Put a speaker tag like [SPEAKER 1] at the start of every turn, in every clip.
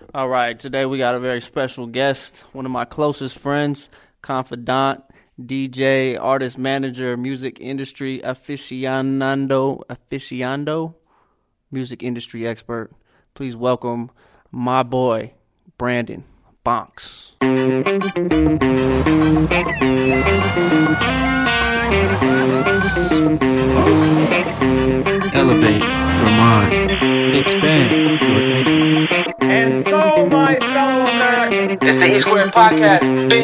[SPEAKER 1] All right, today we got a very special guest, one of my closest friends, confidant, DJ, artist, manager, music industry aficionado, music industry expert. Please welcome my boy, Brandon Bonks.
[SPEAKER 2] Elevate your mind. Expand your thinking.
[SPEAKER 3] And so, my fellow Americans, it's the E Squared Podcast.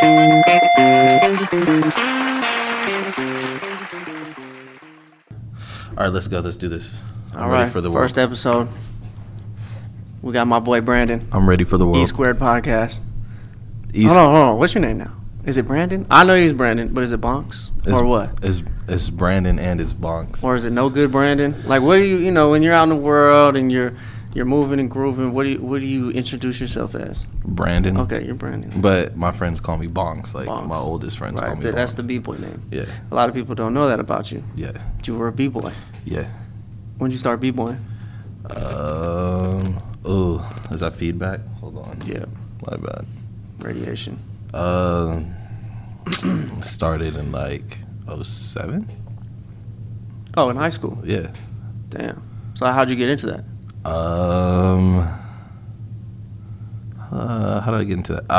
[SPEAKER 4] All right, let's go. Let's do this.
[SPEAKER 1] All right,
[SPEAKER 4] for the
[SPEAKER 1] first
[SPEAKER 4] world.
[SPEAKER 1] episode. We got my boy Brandon.
[SPEAKER 4] I'm ready for the world.
[SPEAKER 1] E Squared Podcast.
[SPEAKER 4] East-
[SPEAKER 1] Hold on. What's your name now? Is it Brandon? I know he's Brandon, but is it Bonks? Or what?
[SPEAKER 4] It's Brandon and it's Bonks.
[SPEAKER 1] Or is it no good Brandon? Like, what do you know, when you're out in the world and you're moving and grooving, what do you introduce yourself as?
[SPEAKER 4] Brandon.
[SPEAKER 1] Okay, you're Brandon.
[SPEAKER 4] But my friends call me Bonks. Like
[SPEAKER 1] Bonks.
[SPEAKER 4] my oldest friends call
[SPEAKER 1] Right,
[SPEAKER 4] me Bonks.
[SPEAKER 1] that's the B-boy name.
[SPEAKER 4] Yeah.
[SPEAKER 1] A lot of people don't know that about you.
[SPEAKER 4] Yeah.
[SPEAKER 1] That you were a B-boy.
[SPEAKER 4] Yeah.
[SPEAKER 1] When did you start B-boying?
[SPEAKER 4] Is that feedback? Hold on.
[SPEAKER 1] Yeah,
[SPEAKER 4] My bad.
[SPEAKER 1] radiation.
[SPEAKER 4] Started in like 07?
[SPEAKER 1] Oh, in high school?
[SPEAKER 4] Yeah.
[SPEAKER 1] Damn. So how'd you get into that?
[SPEAKER 4] How did I get into that?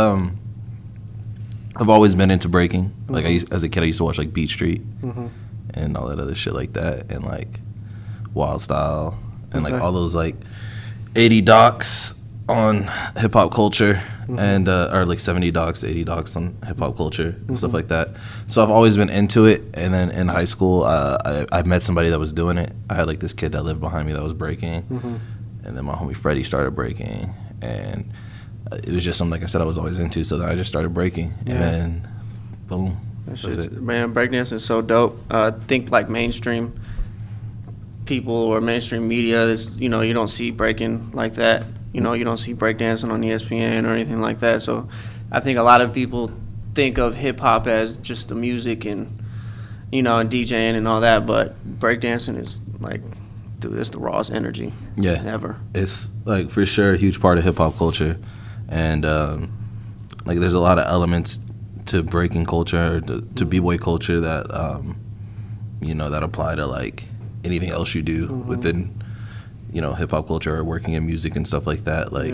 [SPEAKER 4] I've always been into breaking. Like as a kid, I used to watch like Beat Street and all that other shit like that, and like Wild Style and like all those like 80 docs on hip hop culture and or like 70 docs, 80 docs on hip hop culture and stuff like that. So I've always been into it. And then in high school, I met somebody that was doing it. I had like this kid that lived behind me that was breaking, and then my homie Freddie started breaking, and it was just something, like I said, I was always into. So then I just started breaking, and then boom.
[SPEAKER 1] That
[SPEAKER 4] was
[SPEAKER 1] shit's,
[SPEAKER 4] it.
[SPEAKER 1] man, breakdancing is so dope. Think like mainstream people or mainstream media. You don't see breaking like that. You don't see breakdancing on ESPN or anything like that. So I think a lot of people think of hip hop as just the music and and DJing and all that. But breakdancing is like, dude, it's the rawest energy ever.
[SPEAKER 4] It's like for sure a huge part of hip hop culture, and like there's a lot of elements to breaking culture, to b-boy culture that that apply to like anything else you do within hip hop culture or working in music and stuff like that. Like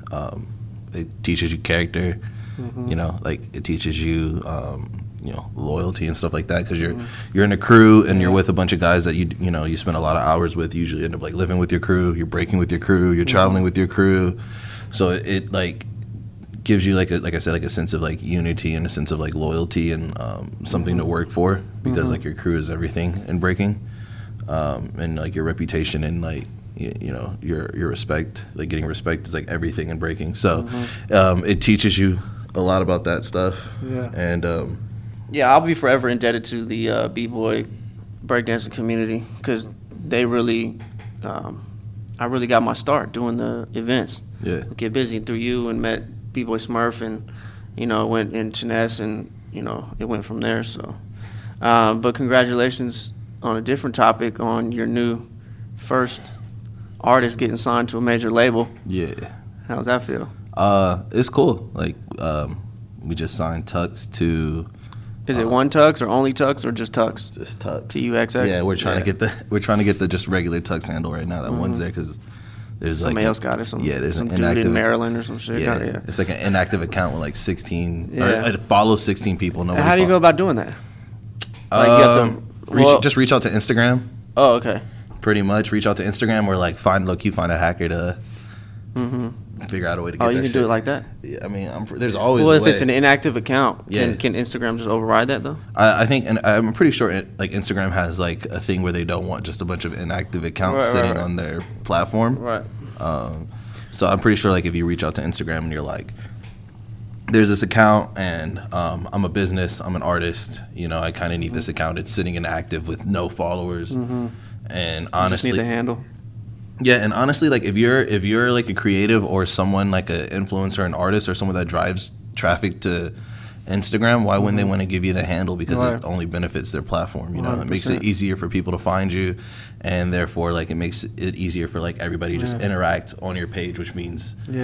[SPEAKER 4] it teaches you character, like it teaches you loyalty and stuff like that, because you're in a crew and you're with a bunch of guys that you spend a lot of hours with. You usually end up like living with your crew, you're breaking with your crew, you're traveling with your crew. So it like gives you like I said, like a sense of like unity and a sense of like loyalty and something to work for, because like your crew is everything in breaking, and like your reputation and like your respect, like getting respect is like everything in breaking. So it teaches you a lot about that stuff. And
[SPEAKER 1] I'll be forever indebted to the b-boy breakdancing community, because they really I really got my start doing the events. Get Busy through you, and met B-Boy Smurf, and went in Chinese, and it went from there. So but congratulations on a different topic, on your new first artist getting signed to a major label. How's that feel?
[SPEAKER 4] It's cool. Like we just signed Tux to.
[SPEAKER 1] Is it one Tux or only Tux or just Tux?
[SPEAKER 4] Just Tux.
[SPEAKER 1] TUXX.
[SPEAKER 4] Yeah, we're trying to get the just regular Tux handle right now. That one's there because there's
[SPEAKER 1] somebody else got it.
[SPEAKER 4] There's
[SPEAKER 1] some
[SPEAKER 4] an
[SPEAKER 1] dude
[SPEAKER 4] inactive
[SPEAKER 1] in Maryland or some shit.
[SPEAKER 4] Yeah, it's like an inactive account with like 16. Or it follows 16 people. Nobody.
[SPEAKER 1] How do you go about doing that? Like you have to
[SPEAKER 4] reach out to Instagram.
[SPEAKER 1] Oh, okay.
[SPEAKER 4] Pretty much reach out to Instagram, or like find a hacker to figure out a way to get that.
[SPEAKER 1] You can do it like that?
[SPEAKER 4] Yeah, I mean, there's always
[SPEAKER 1] Well,
[SPEAKER 4] a
[SPEAKER 1] if
[SPEAKER 4] way.
[SPEAKER 1] It's an inactive account, can Instagram just override that, though?
[SPEAKER 4] I think, and I'm pretty sure like Instagram has like a thing where they don't want just a bunch of inactive accounts sitting on their platform.
[SPEAKER 1] Right.
[SPEAKER 4] So I'm pretty sure like if you reach out to Instagram and you're like, there's this account and I'm a business, I'm an artist, I kind of need this account. It's sitting inactive with no followers. And honestly,
[SPEAKER 1] you just need the handle.
[SPEAKER 4] Yeah, and honestly, like if you're like a creative or someone like an influencer, an artist, or someone that drives traffic to Instagram, why wouldn't they want to give you the handle? Because it only benefits their platform. You know, 100%. It makes it easier for people to find you, and therefore, like it makes it easier for like everybody just interact on your page, which means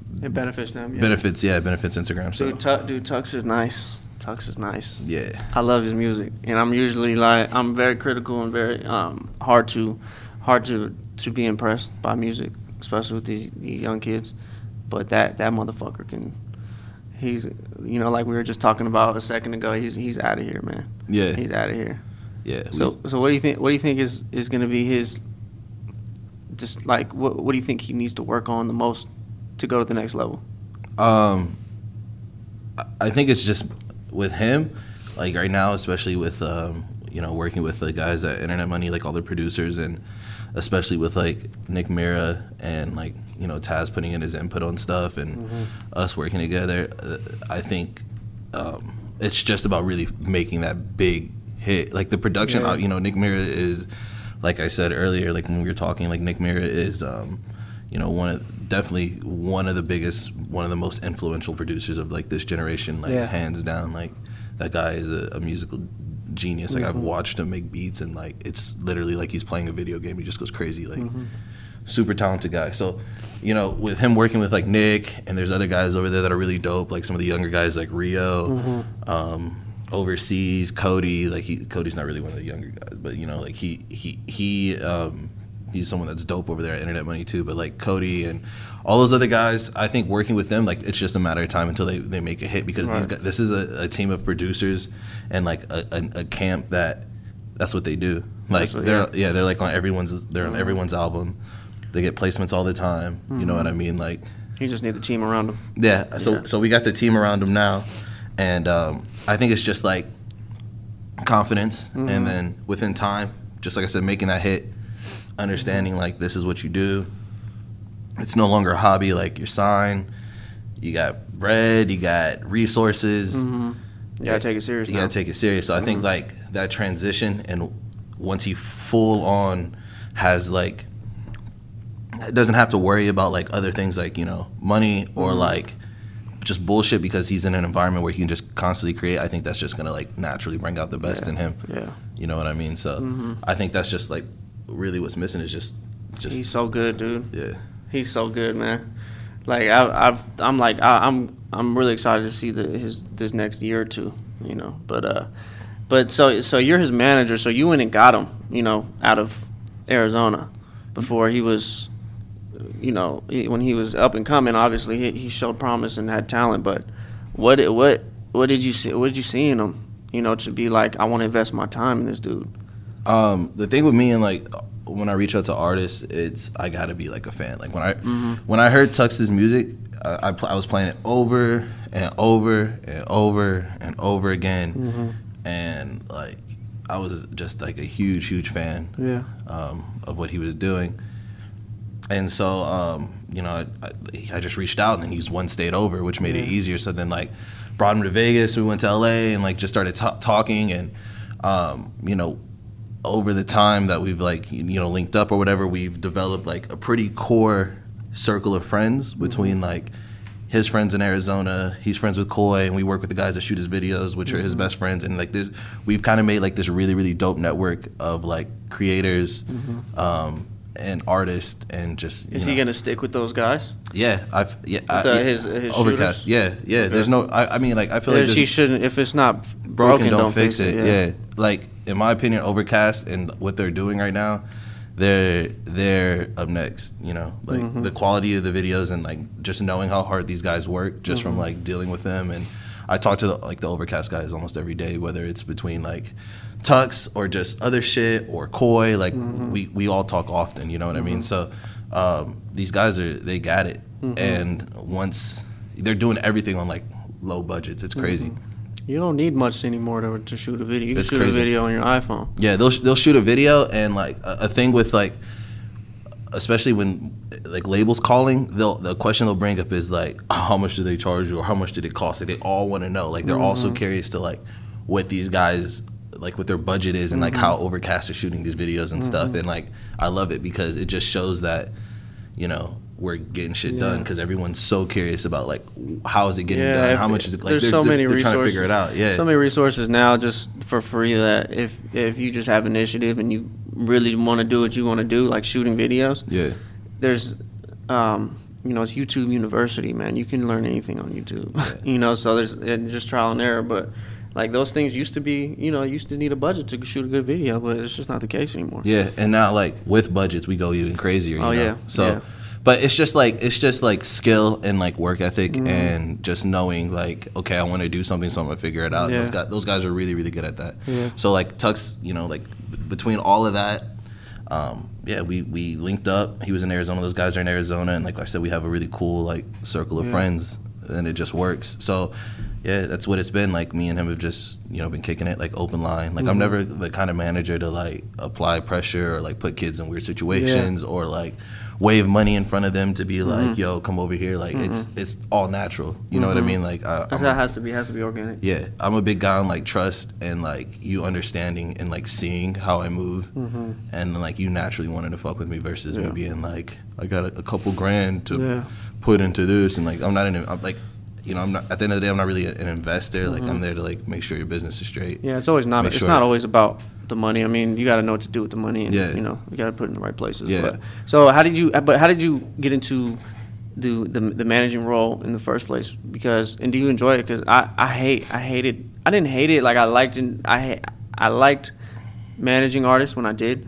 [SPEAKER 1] It benefits them. Yeah.
[SPEAKER 4] Benefits Instagram. So.
[SPEAKER 1] Dude, Tux is nice. Tux is nice.
[SPEAKER 4] Yeah.
[SPEAKER 1] I love his music, and I'm usually like I'm very critical and very hard to be impressed by music, especially with these young kids. But that motherfucker can. He's like we were just talking about a second ago. He's out of here, man.
[SPEAKER 4] Yeah.
[SPEAKER 1] He's out of here.
[SPEAKER 4] Yeah.
[SPEAKER 1] So what do you think? What do you think is going to be his? Just like what do you think he needs to work on the most to go to the next level?
[SPEAKER 4] I think it's just with him, like right now, especially with working with the guys at Internet Money, like all the producers, and especially with like Nick Mira and like Taz putting in his input on stuff and us working together. I think it's just about really making that big hit. Like the production, Nick Mira is, like I said earlier, like when we were talking, like Nick Mira is definitely one of the biggest, one of the most influential producers of like this generation, like hands down. Like that guy is a musical genius. Like I've watched him make beats and like it's literally like he's playing a video game. He just goes crazy. Like super talented guy. So with him working with like Nick, and there's other guys over there that are really dope, like some of the younger guys like Rio, overseas, Cody. Like Cody's not really one of the younger guys, but like he's someone that's dope over there at Internet Money too. But like Cody and all those other guys, I think working with them, like it's just a matter of time until they make a hit, because these guys, this is a team of producers and like a camp that's what they do. Like they're like on everyone's album. They get placements all the time. You know what I mean? Like
[SPEAKER 1] you just need the team around them.
[SPEAKER 4] Yeah. So we got the team around them now, and I think it's just like confidence, and then within time, just like I said, making that hit. Understanding like this is what you do. It's no longer a hobby. Like you're signed, you got bread, you got resources.
[SPEAKER 1] You gotta take it serious.
[SPEAKER 4] You gotta take it serious. So I think like that transition, and once he full on has like, doesn't have to worry about like other things like money or like just bullshit, because he's in an environment where he can just constantly create. I think that's just gonna like naturally bring out the best in him. Yeah. You know what I mean? So I think that's just like. Really what's missing is just
[SPEAKER 1] he's so good, dude.
[SPEAKER 4] Yeah,
[SPEAKER 1] he's so good, man. Like I'm really excited to see this next year or two, but so you're his manager, so you went and got him, out of Arizona before he was, when he was up and coming. Obviously he showed promise and had talent, but what did you see? What did you see in him, to be like, I want to invest my time in this dude?
[SPEAKER 4] The thing with me and like when I reach out to artists, it's I gotta be like a fan. Like when I heard Tux's music, I was playing it over and over and over and over again, and like I was just like a huge fan of what he was doing. And so I just reached out, and then he was one state over, which made it easier. So then like brought him to Vegas. We went to LA and like just started talking, and over the time that we've like linked up or whatever, we've developed like a pretty core circle of friends between like his friends in Arizona. He's friends with Koi, and we work with the guys that shoot his videos, which are his best friends. And like this, we've kind of made like this really dope network of like creators and artists, and just
[SPEAKER 1] is he gonna stick with those guys?
[SPEAKER 4] Yeah,
[SPEAKER 1] his
[SPEAKER 4] Overcast.
[SPEAKER 1] Shooters?
[SPEAKER 4] Yeah. There's no. I mean, like I feel like
[SPEAKER 1] he shouldn't. If it's not broken,
[SPEAKER 4] don't fix it. Yeah. Like in my opinion, Overcast and what they're doing right now, they're up next. Like the quality of the videos, and like just knowing how hard these guys work, just from like dealing with them. And I talk to the Overcast guys almost every day, whether it's between like Tux or just other shit or Koi. Like we all talk often. You know what I mean? So these guys they got it, and once they're doing everything on like low budgets, it's crazy.
[SPEAKER 1] You don't need much anymore to shoot a video. You can shoot a video on your iPhone.
[SPEAKER 4] Yeah, they'll shoot a video, and like a thing with like, especially when like labels calling, the question they'll bring up is like, how much do they charge you, or how much did it cost? Like they all want to know. Like they're also curious to like what these guys like what their budget is, and like how Overcast is shooting these videos and stuff. And like I love it because it just shows that we're getting shit done, because everyone's so curious about like how is it getting done, how much is it, like they're trying to figure it out. So
[SPEAKER 1] many resources now just for free, that if you just have initiative and you really want to do what you want to do, like shooting videos, there's you know, it's YouTube University, man. You can learn anything on YouTube, you know. So it's just trial and error. But like those things used to be, you know, used to need a budget to shoot a good video, but it's just not the case anymore.
[SPEAKER 4] Yeah, and now like with budgets, we go even crazier. You know?
[SPEAKER 1] Yeah.
[SPEAKER 4] So,
[SPEAKER 1] yeah.
[SPEAKER 4] But it's just like skill and like work ethic and just knowing like, okay, I want to do something, so I'm gonna figure it out.
[SPEAKER 1] Yeah.
[SPEAKER 4] And those guys are really, really good at that.
[SPEAKER 1] Yeah.
[SPEAKER 4] So like Tux, you know, like between all of that, we linked up. He was in Arizona. Those guys are in Arizona, and like I said, we have a really cool like circle of friends, and it just works. So. Yeah, that's what it's been. Like me and him have just, you know, been kicking it like open line. Like I'm never the kind of manager to like apply pressure or like put kids in weird situations or like wave money in front of them to be like, yo, come over here. Like it's all natural. You know what I mean? Like
[SPEAKER 1] that has to be organic.
[SPEAKER 4] Yeah, I'm a big guy on like trust and like you understanding and like seeing how I move, and like you naturally wanting to fuck with me versus me being like, I got a couple grand to put into this, and like I'm like. You know, I'm not. At the end of the day, I'm not really an investor. Like, I'm there to like make sure your business is straight.
[SPEAKER 1] Yeah, it's always not. It's not always about the money. I mean, you got to know what to do with the money, and you know, you got to put it in the right places.
[SPEAKER 4] Yeah.
[SPEAKER 1] But, so how did you get into the managing role in the first place? And do you enjoy it? Because I hated. I didn't hate it. Like I liked managing artists when I did,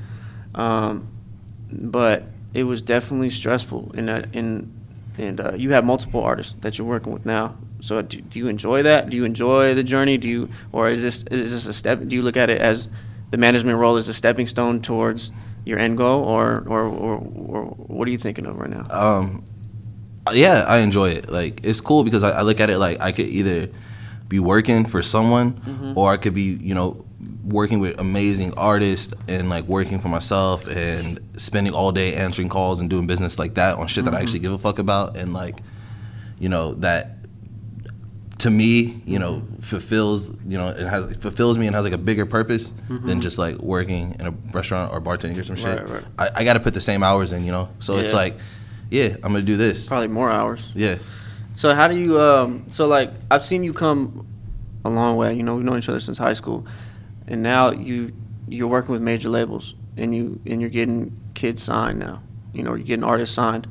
[SPEAKER 1] but it was definitely stressful And you have multiple artists that you're working with now. So do you enjoy that? Do you enjoy the journey? Or is this a step? Do you look at it as the management role as a stepping stone towards your end goal, or what are you thinking of right now?
[SPEAKER 4] Yeah, I enjoy it. Like it's cool because I look at it like I could either be working for someone, or I could be, you know, working with amazing artists and like working for myself and spending all day answering calls and doing business like that on shit that I actually give a fuck about, and like, you know, that to me, you know, fulfills me and has like a bigger purpose than just like working in a restaurant or bartending or some shit.
[SPEAKER 1] Right.
[SPEAKER 4] I got to put the same hours in, you know, so it's like, yeah, I'm gonna do this.
[SPEAKER 1] Probably more hours.
[SPEAKER 4] Yeah.
[SPEAKER 1] So how do you? So like I've seen you come a long way. You know, we've known each other since high school. And now you're working with major labels, and you're getting kids signed now. You know, you're getting artists signed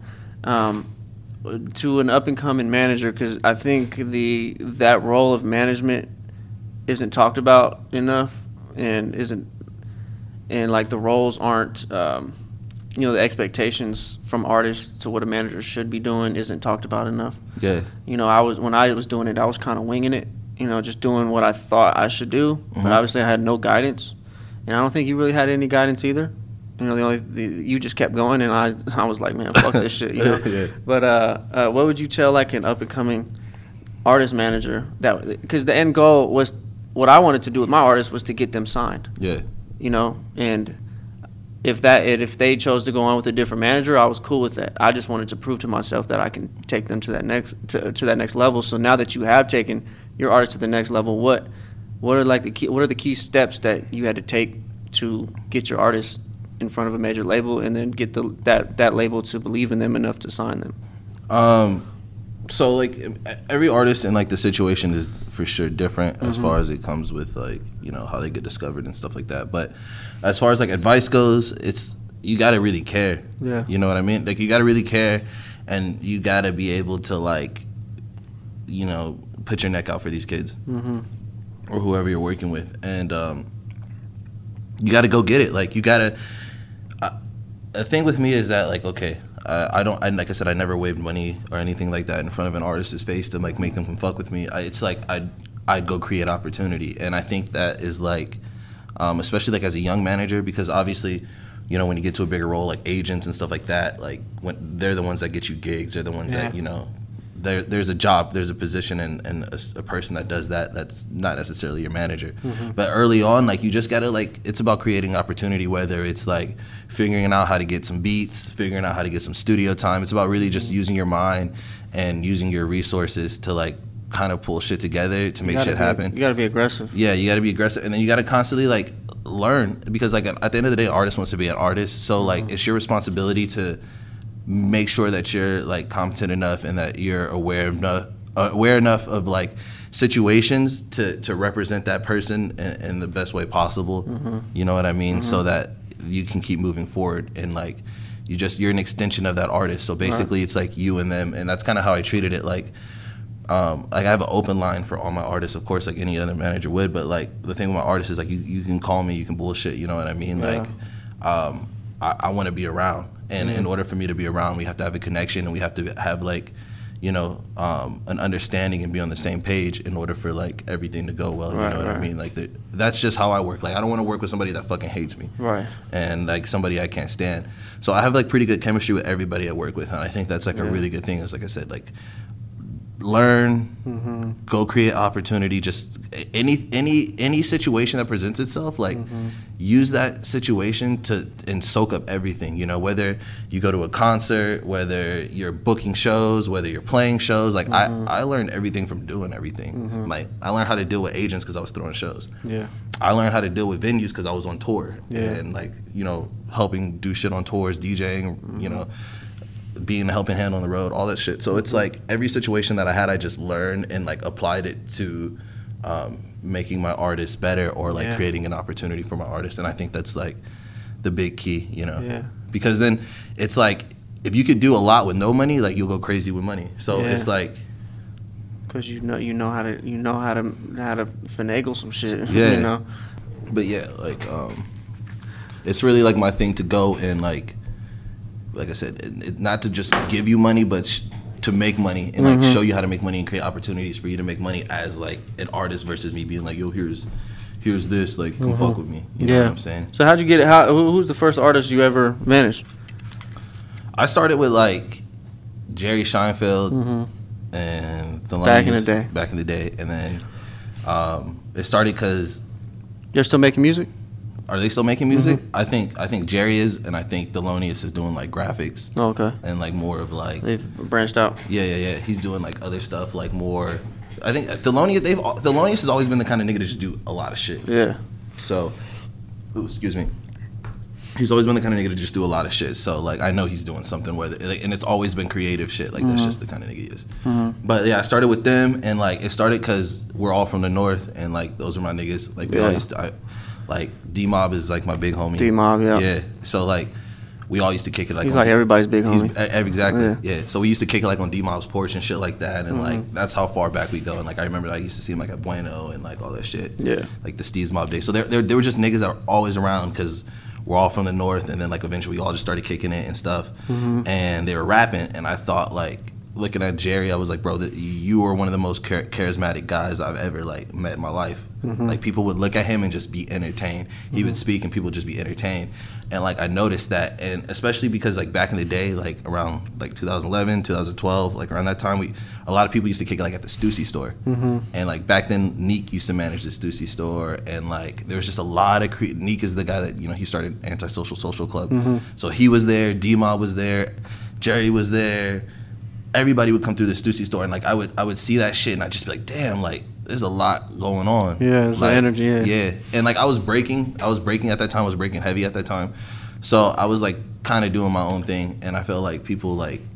[SPEAKER 1] to an up and coming manager, because I think that role of management isn't talked about enough, and like the roles aren't. You know, the expectations from artists to what a manager should be doing isn't talked about enough.
[SPEAKER 4] Yeah.
[SPEAKER 1] You know, when I was doing it, I was kind of winging it. You know, just doing what I thought I should do, but obviously I had no guidance, and I don't think you really had any guidance either. You know, you just kept going, and I was like, man, fuck this shit. You know.
[SPEAKER 4] Yeah.
[SPEAKER 1] But what would you tell like an up and coming artist manager because the end goal was what I wanted to do with my artists was to get them signed.
[SPEAKER 4] Yeah.
[SPEAKER 1] You know, and if they chose to go on with a different manager, I was cool with that. I just wanted to prove to myself that I can take them to that next level. So now that you have taken your artist to the next level, what are the key steps that you had to take to get your artist in front of a major label, and then get that label to believe in them enough to sign them?
[SPEAKER 4] So like every artist and like the situation is for sure different as far as it comes with like, you know, how they get discovered and stuff like that. But as far as like advice goes, it's you got to really care.
[SPEAKER 1] Yeah.
[SPEAKER 4] You know what I mean? Like you got to really care, and you got to be able to like, you know, put your neck out for these kids or whoever you're working with, and you got to go get it. Like you got to. The thing with me is that like, okay, like I said, I never waved money or anything like that in front of an artist's face to like make them come fuck with me. It's like I'd go create opportunity, and I think that is like, especially like as a young manager, because obviously, you know, when you get to a bigger role, like agents and stuff like that, like when they're the ones that get you gigs, they're the ones that, you know, there's a job, there's a position, and a person that does that. That's not necessarily your manager. But early on, like you just gotta like, it's about creating opportunity. Whether it's like figuring out how to get some beats, figuring out how to get some studio time. It's about really just using your mind and using your resources to like kind of pull shit together to make shit happen.
[SPEAKER 1] You gotta be aggressive.
[SPEAKER 4] Yeah, you gotta be aggressive, and then you gotta constantly like learn, because like at the end of the day, an artist wants to be an artist. So like it's your responsibility to make sure that you're like competent enough and that you're aware enough of like situations to represent that person in the best way possible. You know what I mean? So that you can keep moving forward and like, you're an extension of that artist. So basically, it's like you and them, and that's kind of how I treated it. Like I have an open line for all my artists, of course, like any other manager would. But like the thing with my artists is like you can call me, you can bullshit. You know what I mean?
[SPEAKER 1] Yeah.
[SPEAKER 4] Like I want to be around, and in order for me to be around, we have to have a connection, and we have to have like, you know, an understanding and be on the same page in order for like everything to go well. You know what I mean? Like that's just how I work. Like I don't want to work with somebody that fucking hates me,
[SPEAKER 1] right?
[SPEAKER 4] And like somebody I can't stand. So I have like pretty good chemistry with everybody I work with, and I think that's like a really good thing. Is like I said, like learn, go create opportunity. Just any situation that presents itself, like use that situation and soak up everything. You know, whether you go to a concert, whether you're booking shows, whether you're playing shows. Like I learned everything from doing everything. Like I learned how to deal with agents because I was throwing shows.
[SPEAKER 1] Yeah.
[SPEAKER 4] I learned how to deal with venues because I was on tour and like, you know, helping do shit on tours, DJing, you know, being a helping hand on the road, all that shit. So it's like every situation that I had, I just learned and like applied it to making my artist better or like creating an opportunity for my artist. And I think that's like the big key, you know, because then it's like if you could do a lot with no money, like you'll go crazy with money. So it's like,
[SPEAKER 1] because you know how to finagle some shit.
[SPEAKER 4] Yeah.
[SPEAKER 1] You know.
[SPEAKER 4] But yeah, like it's really like my thing to go and like I said, not to just give you money, but to make money and like show you how to make money and create opportunities for you to make money as like an artist versus me being like, yo, here's this, like come fuck with me. You know what I'm saying?
[SPEAKER 1] So how'd you get it? Who's the first artist you ever managed?
[SPEAKER 4] I started with like Jerry Scheinfeld and Thelonious back in the day, and then it started because
[SPEAKER 1] they're still making music.
[SPEAKER 4] Are they still making music? I think Jerry is, and I think Thelonious is doing like graphics.
[SPEAKER 1] Oh, okay.
[SPEAKER 4] And like more of like
[SPEAKER 1] they've branched out.
[SPEAKER 4] Yeah. He's doing like other stuff, like more. I think Thelonious has always been the kind of nigga to just do a lot of shit. Yeah. So, excuse me. He's always been the kind of nigga to just do a lot of shit. So like I know he's doing something and it's always been creative shit. Like that's just the kind of nigga he is. But yeah, I started with them, and like it started because we're all from the north, and like those are my niggas. Like we all used to. Like D-Mob is like my big homie.
[SPEAKER 1] D-Mob, yeah.
[SPEAKER 4] Yeah. So like we all used to kick it like
[SPEAKER 1] he's like everybody's big homie.
[SPEAKER 4] Exactly. Yeah. So we used to kick it like on D-Mob's porch and shit like that, and like that's how far back we go. And like I remember I used to see him like at Bueno and like all that shit. Yeah. Like the Steve's Mob days. So they were just niggas that were always around because we're all from the north, and then like eventually we all just started kicking it and stuff, and they were rapping, and I thought like. Looking at Jerry, I was like, bro, you are one of the most charismatic guys I've ever like met in my life. Like people would look at him and just be entertained. He would speak and people would just be entertained. And like I noticed that, and especially because like back in the day, like around like 2011, 2012, like around that time, a lot of people used to kick it like at the Stussy store. And like back then, Neek used to manage the Stussy store, and like there was just a lot of Neek is the guy that, you know, he started Antisocial Social Club. So he was there, D-Mob was there, Jerry was there. Everybody would come through the Stussy store, and like I would see that shit, and I'd just be like, damn, like there's a lot going on. Yeah, there's like energy. Yeah, and like I was breaking at that time. I was breaking heavy at that time, so I was like kind of doing my own thing, and I felt like people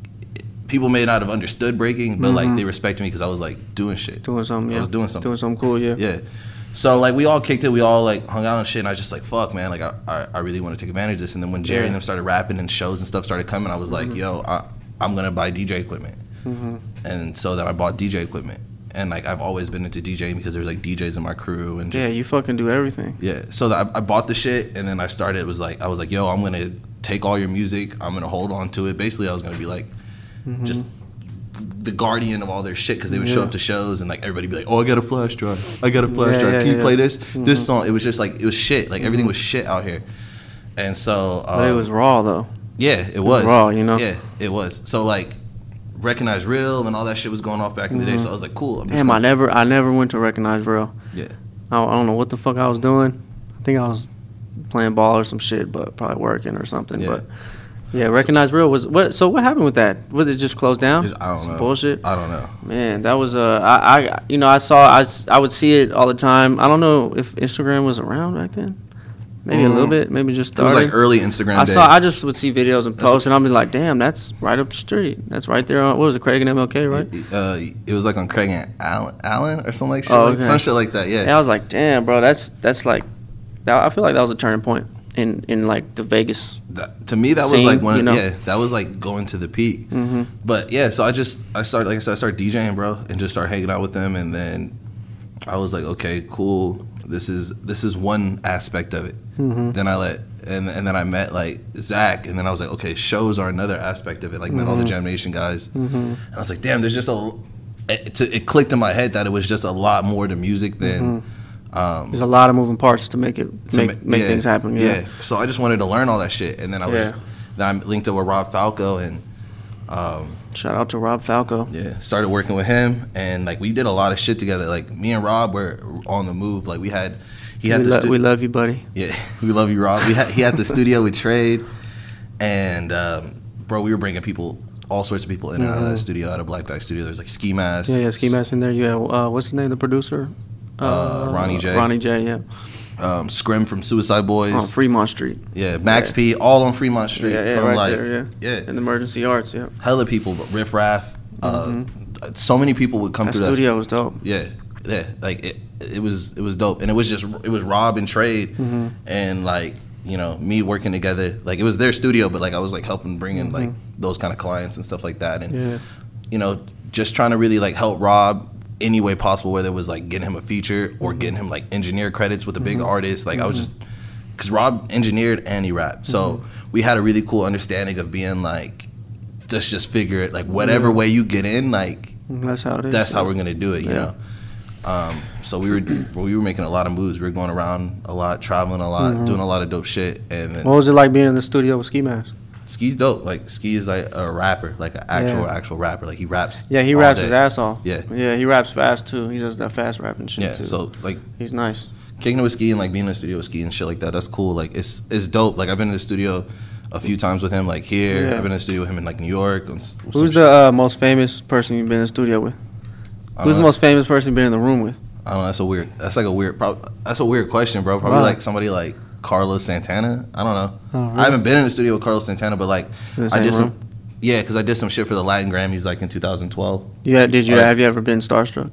[SPEAKER 4] may not have understood breaking, but like they respected me because I was like doing shit, doing something. I was doing something cool. Yeah. So like we all kicked it, we all like hung out and shit, and I was just like, fuck, man, like I really want to take advantage of this. And then when Jerry and them started rapping and shows and stuff started coming, I was like, yo, I'm gonna buy DJ equipment. And so then I bought DJ equipment, and like I've always been into DJing because there's like DJs in my crew, and just,
[SPEAKER 1] you fucking do everything.
[SPEAKER 4] Yeah, so I bought the shit, and then I was like, yo, I'm gonna take all your music, I'm gonna hold on to it. Basically, I was gonna be like just the guardian of all their shit, because they would show up to shows and like everybody be like, oh, I got a flash drive, can you play this song? It was just like, it was shit, like everything was shit out here. And so
[SPEAKER 1] but it was raw though.
[SPEAKER 4] Yeah, it was
[SPEAKER 1] raw, you know.
[SPEAKER 4] Yeah, it was. So like Recognize Real and all that shit was going off back in the day, so I was like, cool.
[SPEAKER 1] I never went to Recognize Real. Yeah. I don't know what the fuck I was doing. I think I was playing ball or some shit, but probably working or something. Yeah. But yeah, Recognize Real was what? So what happened with that? Was it just closed down?
[SPEAKER 4] I don't know.
[SPEAKER 1] Bullshit.
[SPEAKER 4] I don't know.
[SPEAKER 1] Man, that was I would see it all the time. I don't know if Instagram was around back then. Maybe a little bit, maybe just started.
[SPEAKER 4] It was like early Instagram days.
[SPEAKER 1] I just would see videos and posts, and I'd be like, damn, that's right up the street. That's right there on, what was it, Craig and MLK, right?
[SPEAKER 4] It was like on Craig and Allen or something like shit, some shit like that, yeah.
[SPEAKER 1] And I was like, damn, bro, that's like, I feel like that was a turning point. in like the Vegas.
[SPEAKER 4] To me, that
[SPEAKER 1] scene,
[SPEAKER 4] was like one.
[SPEAKER 1] You know?
[SPEAKER 4] Yeah, that was like going to the peak. Mm-hmm. But yeah, so I started, like I said, I started DJing, bro, and just started hanging out with them, and then I was like, okay, cool. This is one aspect of it. Mm-hmm. Then and then I met like Zach, and then I was like, okay, shows are another aspect of it. Like met all the Jam Nation guys, and I was like, damn, there's just it clicked in my head that it was just a lot more to music than.
[SPEAKER 1] There's a lot of moving parts to make things happen. Yeah.
[SPEAKER 4] So I just wanted to learn all that shit, and then then I linked up with Rob Falco, and
[SPEAKER 1] shout out to Rob Falco.
[SPEAKER 4] Yeah, started working with him, and like we did a lot of shit together. Like me and Rob were on the move. Like we love
[SPEAKER 1] you, buddy.
[SPEAKER 4] Yeah, we love you, Rob. He had the studio with Trade, and bro, we were bringing all sorts of people in and out of that studio, out of Black Bag Studio. There's like Ski Mask.
[SPEAKER 1] Yeah, Ski Mask in there. Yeah, what's his name? The producer.
[SPEAKER 4] Ronnie J.
[SPEAKER 1] Ronnie J. Yeah.
[SPEAKER 4] Scrim from Suicide Boys.
[SPEAKER 1] On Fremont Street.
[SPEAKER 4] Yeah, Max P. All on Fremont Street.
[SPEAKER 1] Yeah,
[SPEAKER 4] from
[SPEAKER 1] right
[SPEAKER 4] like
[SPEAKER 1] there, yeah. In Emergency Arts. Yeah.
[SPEAKER 4] Hella people, Riff Raff. So many people would come through that
[SPEAKER 1] studio. Was dope.
[SPEAKER 4] Yeah, like it was dope, and it was Rob and Trade, and like me working together. Like it was their studio, but like I was like helping bring in like those kind of clients and stuff like that, and just trying to really like help Rob any way possible, whether it was like getting him a feature or getting him like engineer credits with a big artist. Like I was just, because Rob engineered and he rapped, so we had a really cool understanding of being like, let's just figure it, like whatever way you get in, like
[SPEAKER 1] that's how it is.
[SPEAKER 4] That's how we're gonna do it, you know. So we were making a lot of moves. We were going around a lot, traveling a lot, doing a lot of dope shit. And then,
[SPEAKER 1] what was it like being in the studio with Ski Mask?
[SPEAKER 4] Ski's dope. Like Ski is like a rapper, like an actual rapper. Like he raps.
[SPEAKER 1] Yeah, he raps his ass off.
[SPEAKER 4] Yeah,
[SPEAKER 1] he raps fast too. He does that fast rapping shit too.
[SPEAKER 4] Yeah, so like
[SPEAKER 1] he's nice.
[SPEAKER 4] Kicking it with Ski and like being in the studio with Ski and shit like that. That's cool. Like it's dope. Like I've been in the studio a few times with him. Like here, I've been in the studio with him in like New York.
[SPEAKER 1] Who's the most famous person you've been in the studio with? Who's the most famous person you've been in the room with?
[SPEAKER 4] I don't know. That's a weird question, bro. Probably like somebody like Carlos Santana. I don't know. Oh, really? I haven't been in the studio with Carlos Santana, but like I did some. Yeah, because I did some shit for the Latin Grammys like in 2012.
[SPEAKER 1] Yeah, have you ever been starstruck?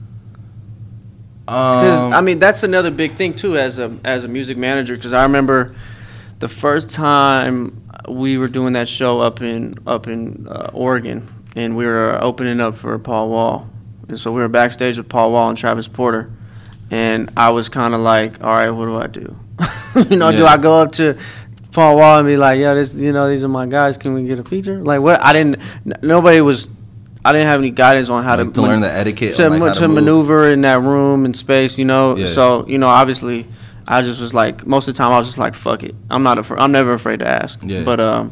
[SPEAKER 1] Because I mean that's another big thing too as a music manager. Because I remember the first time we were doing that show up in Oregon, and we were opening up for Paul Wall, and so we were backstage with Paul Wall and Travis Porter, and I was kind of like, all right, what do I do? Do I go up to Paul Wall and be like, yeah, these are my guys, can we get a feature? Like what? I didn't have any guidance on how to
[SPEAKER 4] learn the etiquette
[SPEAKER 1] to maneuver in that room and space, So obviously I just was like, most of the time I was just like, fuck it, I'm never afraid to ask.
[SPEAKER 4] Yeah.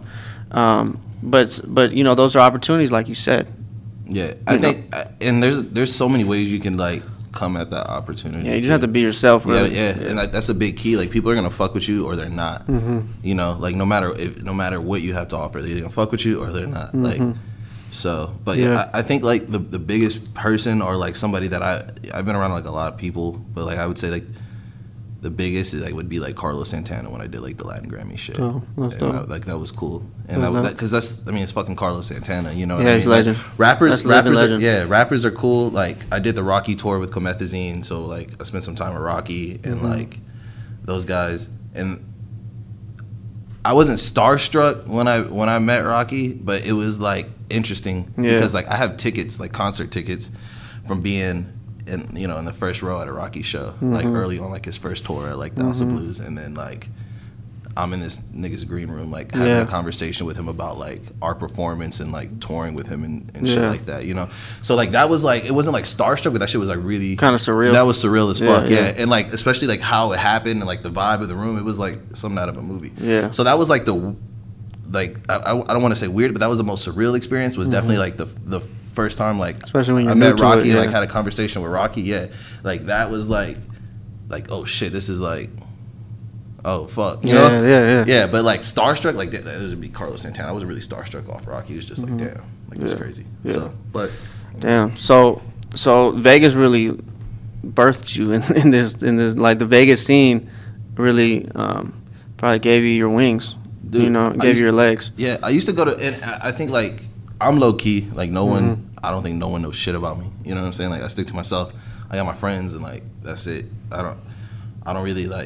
[SPEAKER 1] But those are opportunities, like you said.
[SPEAKER 4] Yeah, I think, and there's so many ways you can like come at that opportunity.
[SPEAKER 1] Yeah, you just have to be yourself. Really.
[SPEAKER 4] Yeah, and that's a big key. Like people are gonna fuck with you or they're not. Like no matter what you have to offer, they're either gonna fuck with you or they're not. Like so, but I think like the biggest person or like somebody that I've been around like a lot of people, but like I would say like the biggest would be like Carlos Santana when I did like the Latin Grammy shit.
[SPEAKER 1] Oh, that's dope.
[SPEAKER 4] That was cool, and because it's fucking Carlos Santana, you know.
[SPEAKER 1] What I mean?
[SPEAKER 4] He's
[SPEAKER 1] legend.
[SPEAKER 4] Like, rappers are cool. Like I did the Rocky tour with Comethazine, so like I spent some time with Rocky and like those guys, and I wasn't starstruck when I met Rocky, but it was like interesting because like I have tickets, like concert tickets, from being in the first row at a Rocky show, like early on, like his first tour at like the House of Blues, and then like I'm in this nigga's green room, like having a conversation with him about like our performance and like touring with him and shit like that, So like that was like, it wasn't like starstruck, but that shit was like really
[SPEAKER 1] kind of surreal.
[SPEAKER 4] That was surreal as fuck, and like especially like how it happened and like the vibe of the room, it was like something out of a movie. Yeah. So that was like I don't want to say weird, but that was the most surreal experience. Was definitely like the first time, like
[SPEAKER 1] especially when you
[SPEAKER 4] I met Rocky and like had a conversation with Rocky, like that was like oh shit, this is like, oh fuck, you know? Yeah. But like starstruck, like that would be Carlos Santana. I wasn't really starstruck off Rocky. It was just like damn, like it's crazy. Yeah. So, but
[SPEAKER 1] damn, so Vegas really birthed you in this like the Vegas scene really probably gave you your wings. Dude, gave you your legs.
[SPEAKER 4] Yeah, I used to go to, and I think like I'm low key, like no one. I don't think no one knows shit about me. You know what I'm saying? Like I stick to myself. I got my friends, and like that's it. I don't really like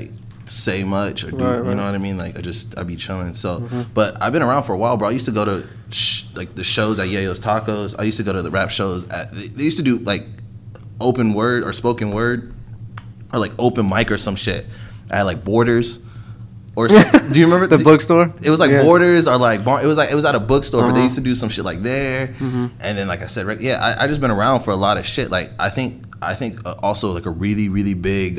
[SPEAKER 4] say much or do, you know what I mean? Like I be chilling. So, but I've been around for a while, bro. I used to go to like the shows at Yayo's Tacos. I used to go to the rap shows they used to do like open word or spoken word or like open mic or some shit. I had like Borders. Or do you remember
[SPEAKER 1] the bookstore?
[SPEAKER 4] It was like Borders or like it was at a bookstore, but they used to do some shit like there. And then like I said, I just been around for a lot of shit. Like I think also like a really really big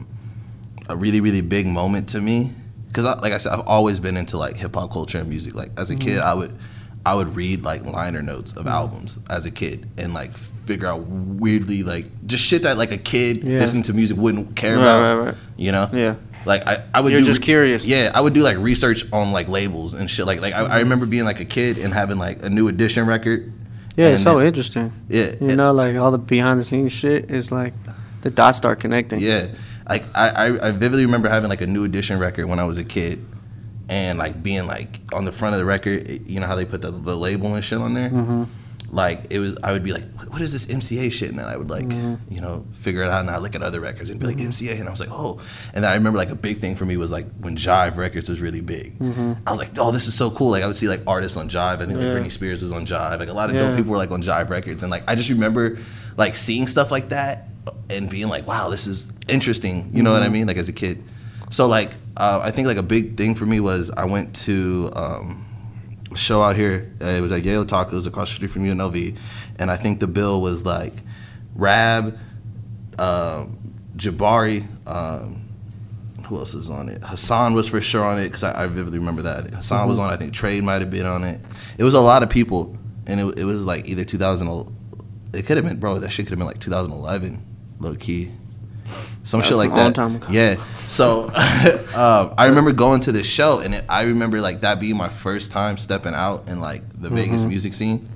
[SPEAKER 4] moment to me, because like I said, I've always been into like hip hop culture and music. Like as a kid, I would read like liner notes of albums as a kid and like figure out weirdly like just shit that like a kid listening to music wouldn't care about. You know?
[SPEAKER 1] Yeah.
[SPEAKER 4] Like I would.
[SPEAKER 1] You're just curious.
[SPEAKER 4] Yeah, I would do like research on like labels and shit. Like I remember being like a kid and having like a New Edition record.
[SPEAKER 1] Yeah, it's so interesting.
[SPEAKER 4] Yeah,
[SPEAKER 1] you know, like all the behind the scenes shit is like the dots start connecting.
[SPEAKER 4] Yeah, like I vividly remember having like a New Edition record when I was a kid, and like being like on the front of the record. You know how they put the label and shit on there. Like I would be like, what is this MCA shit? And then I would like, you know, figure it out, and I'd look at other records and be like MCA, and I was like, oh. And then I remember like a big thing for me was like when Jive Records was really big. I was like, oh, this is so cool. Like I would see like artists on Jive. I think like Britney Spears was on Jive. Like a lot of dope people were like on Jive Records, and like I just remember like seeing stuff like that and being like, wow, this is interesting. You know what I mean? Like as a kid. So like I think like a big thing for me was I went to show out here. It was at Yayo Tacos across the street from UNLV, and I think the bill was like Rab, Jabari, who else is on it? Hassan was for sure on it, because I vividly remember that. Hassan was on it. I think Trade might have been on it. It was a lot of people, and it was like either 2000. It could have been, bro. That shit could have been like 2011, low key. Some shit like that. Long time ago. Yeah. So I remember going to this show, and I remember like that being my first time stepping out in like the Vegas music scene.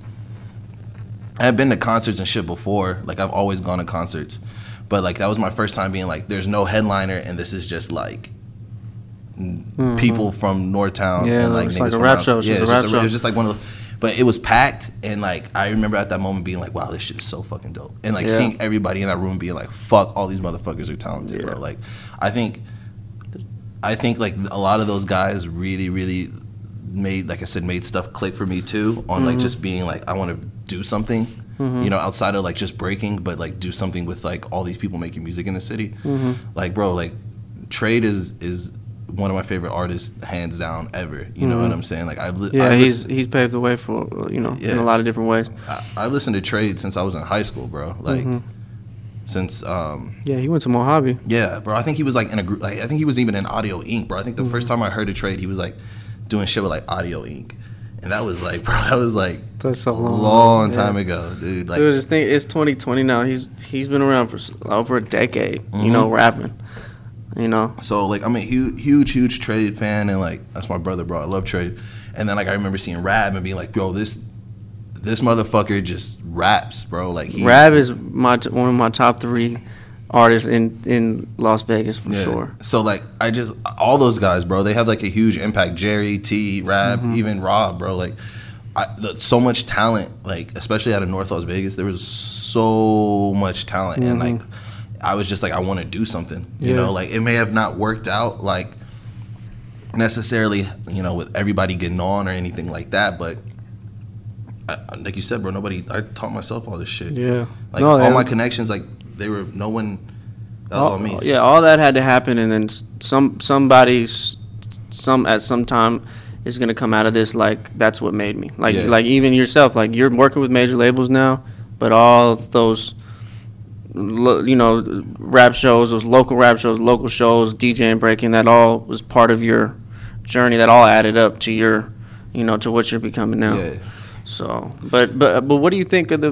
[SPEAKER 4] I had been to concerts and shit before. Like I've always gone to concerts, but like that was my first time being like, there's no headliner, and this is just like people from Northtown and like
[SPEAKER 1] it's
[SPEAKER 4] niggas
[SPEAKER 1] like a
[SPEAKER 4] from
[SPEAKER 1] rap
[SPEAKER 4] out.
[SPEAKER 1] show.
[SPEAKER 4] Yeah,
[SPEAKER 1] it
[SPEAKER 4] was just like one of the. But it was packed, and like I remember at that moment being like, "Wow, this shit is so fucking dope," and like seeing everybody in that room being like, "Fuck, all these motherfuckers are talented, bro." Like, I think like a lot of those guys really, really made, like I said, made stuff click for me too. On like just being like, I want to do something, you know, outside of like just breaking, but like do something with like all these people making music in the city. Like, bro, like Trade is one of my favorite artists, hands down, ever. You know what I'm saying? Like
[SPEAKER 1] he's paved the way for, you know, in a lot of different ways.
[SPEAKER 4] I listened to Trade since I was in high school, bro. Like since
[SPEAKER 1] he went to Mojave.
[SPEAKER 4] Yeah, bro. I think he was like in a group. Like I think he was even in Audio Inc., bro. I think the first time I heard of Trade, he was like doing shit with like Audio Inc. And that was like, bro, that's so long time ago, dude. Like,
[SPEAKER 1] dude, just think, it's 2020 now. He's been around for over a decade. You know, rapping. You know,
[SPEAKER 4] so like I'm a huge Trade fan, and like that's my brother, bro. I love Trade. And then like I remember seeing Rab and being like, yo, this motherfucker just raps, bro. Like
[SPEAKER 1] Rab is one of my top 3 artists in Las Vegas for sure.
[SPEAKER 4] So like all those guys, bro, they have like a huge impact. Jerry, T, Rab, even Rob, bro. Like so much talent, like especially out of North Las Vegas, there was so much talent, and like I was just like, I want to do something, you know, like it may have not worked out like necessarily, you know, with everybody getting on or anything like that, but like you said, bro, I taught myself all this shit. Yeah. Like all my connections, like that was all me.
[SPEAKER 1] Yeah, all that had to happen, and then somebody at some time is going to come out of this like, that's what made me. Like like even yourself, like you're working with major labels now, but all those, you know, rap shows, those local rap shows, local shows, DJing, breaking, that all was part of your journey. That all added up to your, you know, to what you're becoming now. Yeah. So, but what do you think of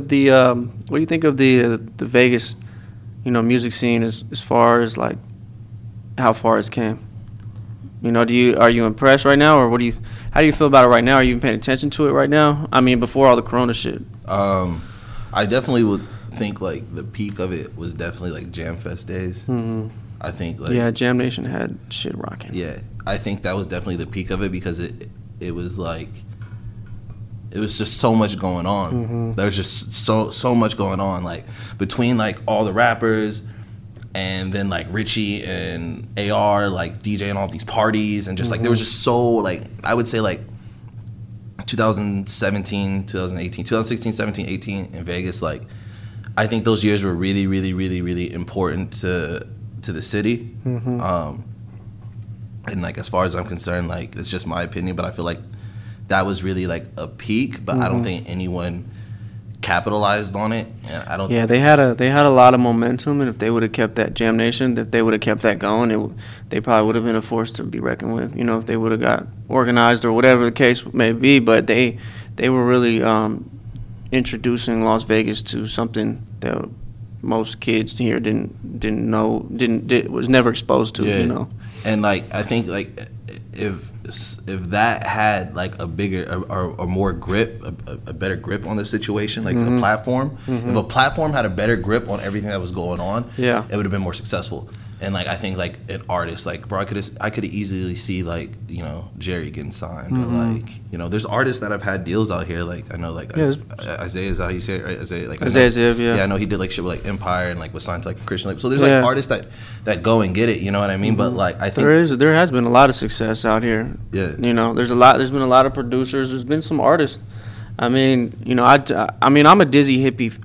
[SPEAKER 1] the Vegas, you know, music scene as far as like how far it's came? You know, are you impressed right now, or how do you feel about it right now? Are you even paying attention to it right now? I mean, before all the Corona shit.
[SPEAKER 4] I definitely would think like the peak of it was definitely like Jam Fest days. I think like
[SPEAKER 1] Jam Nation had shit rocking.
[SPEAKER 4] Yeah, I think that was definitely the peak of it, because it was like it was just so much going on. There was just so much going on, like between like all the rappers. and then like Richie and AR like DJing all these parties, and just like there was just so like I would say like 2017, 2018, 2016, 17, 18 in Vegas, like I think those years were really, really, really, really important to the city. And like as far as I'm concerned, like it's just my opinion, but I feel like that was really like a peak, but I don't think anyone capitalized on it. And I don't.
[SPEAKER 1] Yeah, they had a lot of momentum, and if they would have kept that Jam Nation, if they would have kept that going, they probably would have been a force to be reckoned with. You know, if they would have got organized or whatever the case may be. But they were really introducing Las Vegas to something that most kids here was never exposed to. You know,
[SPEAKER 4] and like I think like if that had like a bigger or more grip, a better grip on the situation, like the platform, if a platform had a better grip on everything that was going on, it would have been more successful. And like I think like an artist, like bro, I could easily see like, you know, Jerry getting signed, or like, you know, there's artists that have had deals out here. Like I know like Isaiah is how you say it, right? Isaiah, like
[SPEAKER 1] Isaiah Ziv,
[SPEAKER 4] yeah, I know he did like shit with like Empire and like was signed to like a Christian label. So there's like artists that go and get it, you know what I mean? But like I think
[SPEAKER 1] there has been a lot of success out here. Yeah, you know, there's been a lot of producers. There's been some artists. I mean, you know, I mean, I'm a Dizzy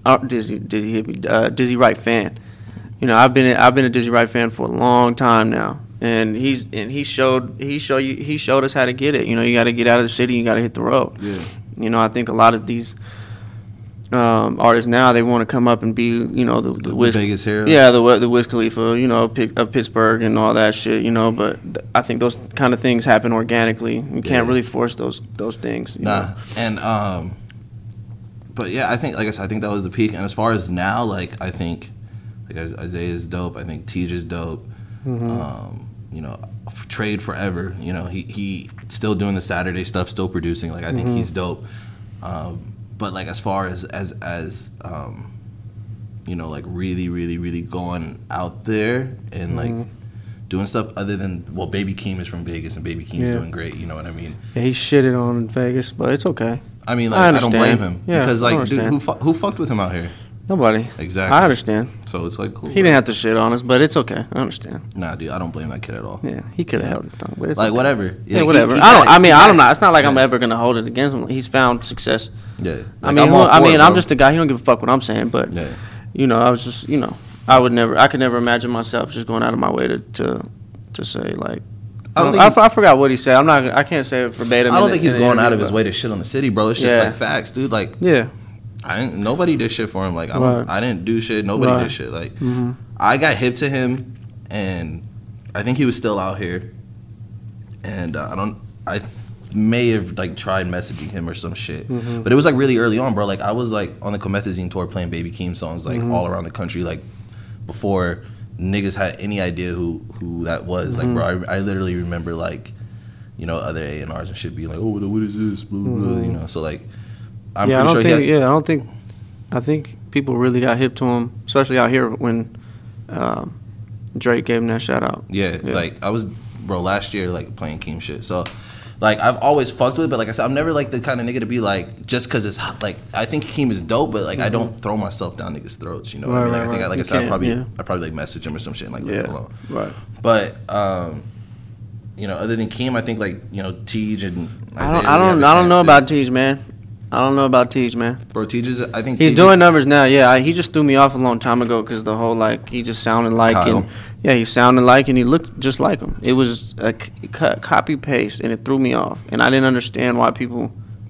[SPEAKER 1] Wright fan. You know, I've been a Dizzy Wright fan for a long time now, and he showed us how to get it. You know, you got to get out of the city, you got to hit the road. Yeah. You know, I think a lot of these artists now, they want to come up and be, you know, the Wiz,
[SPEAKER 4] Vegas hero.
[SPEAKER 1] Yeah, the Wiz Khalifa, you know, of Pittsburgh and all that shit. You know, but I think those kind of things happen organically. You can't really force those things. You know?
[SPEAKER 4] And but yeah, I think like I said, I think that was the peak. And as far as now, like I think. Like Isaiah is dope. I think Tej is dope. You know, Trade Forever. You know, he still doing the Saturday stuff, still producing. Like I think he's dope. But like as far as you know, like really, really, really going out there and like doing stuff other than Baby Keem is from Vegas and Baby Keem's doing great. You know what I mean?
[SPEAKER 1] Yeah, he shitted on Vegas, but it's okay.
[SPEAKER 4] I mean, like I don't blame him because like, dude, who fucked with him out here?
[SPEAKER 1] Nobody.
[SPEAKER 4] Exactly.
[SPEAKER 1] I understand.
[SPEAKER 4] So it's like cool.
[SPEAKER 1] He didn't have to shit on us, but it's okay. I understand.
[SPEAKER 4] Nah, dude, I don't blame that kid at all.
[SPEAKER 1] Yeah, he could have held his tongue, but it's
[SPEAKER 4] like
[SPEAKER 1] okay.
[SPEAKER 4] Whatever.
[SPEAKER 1] Yeah, whatever. I don't know. It's not like I'm ever gonna hold it against him. He's found success.
[SPEAKER 4] Yeah.
[SPEAKER 1] Like, I'm just a guy. He don't give a fuck what I'm saying, but you know, I was just, you know, I could never imagine myself just going out of my way to say like. I forgot what he said. I can't say it verbatim.
[SPEAKER 4] I don't think he's going out of his way to shit on the city, bro. It's just like facts, dude. Like nobody did shit for him. Like I didn't do shit. Nobody did shit. Like I got hip to him, and I think he was still out here. And I may have like tried messaging him or some shit, but it was like really early on, bro. Like I was like on the Comethazine tour playing Baby Keem songs like all around the country, like before niggas had any idea who that was. Like bro, I literally remember like, you know, other A&Rs and shit being like, oh, what is this? Blah, blah, blah. You know, so like. I think people really got hip to him, especially out here when Drake gave him that shout out. Yeah, like I was, bro, last year like playing Keem shit. So, like I've always fucked with it, but like I said, I'm never like the kind of nigga to be like just because it's hot. Like I think Keem is dope, but like I don't throw myself down niggas' throats. You know what I mean? Like I think I said, I probably like message him or some shit and like leave it alone. Right. But you know, other than Keem, I think like, you know, Tej and Isaiah
[SPEAKER 1] I don't know about Tej, man. I don't know about Tej, man.
[SPEAKER 4] Bro, Tej is, I think
[SPEAKER 1] he's doing numbers now. Yeah, he just threw me off a long time ago because the whole like he just sounded like
[SPEAKER 4] Kyle.
[SPEAKER 1] He sounded like and he looked just like him. It was a copy paste and it threw me off, and I didn't understand why people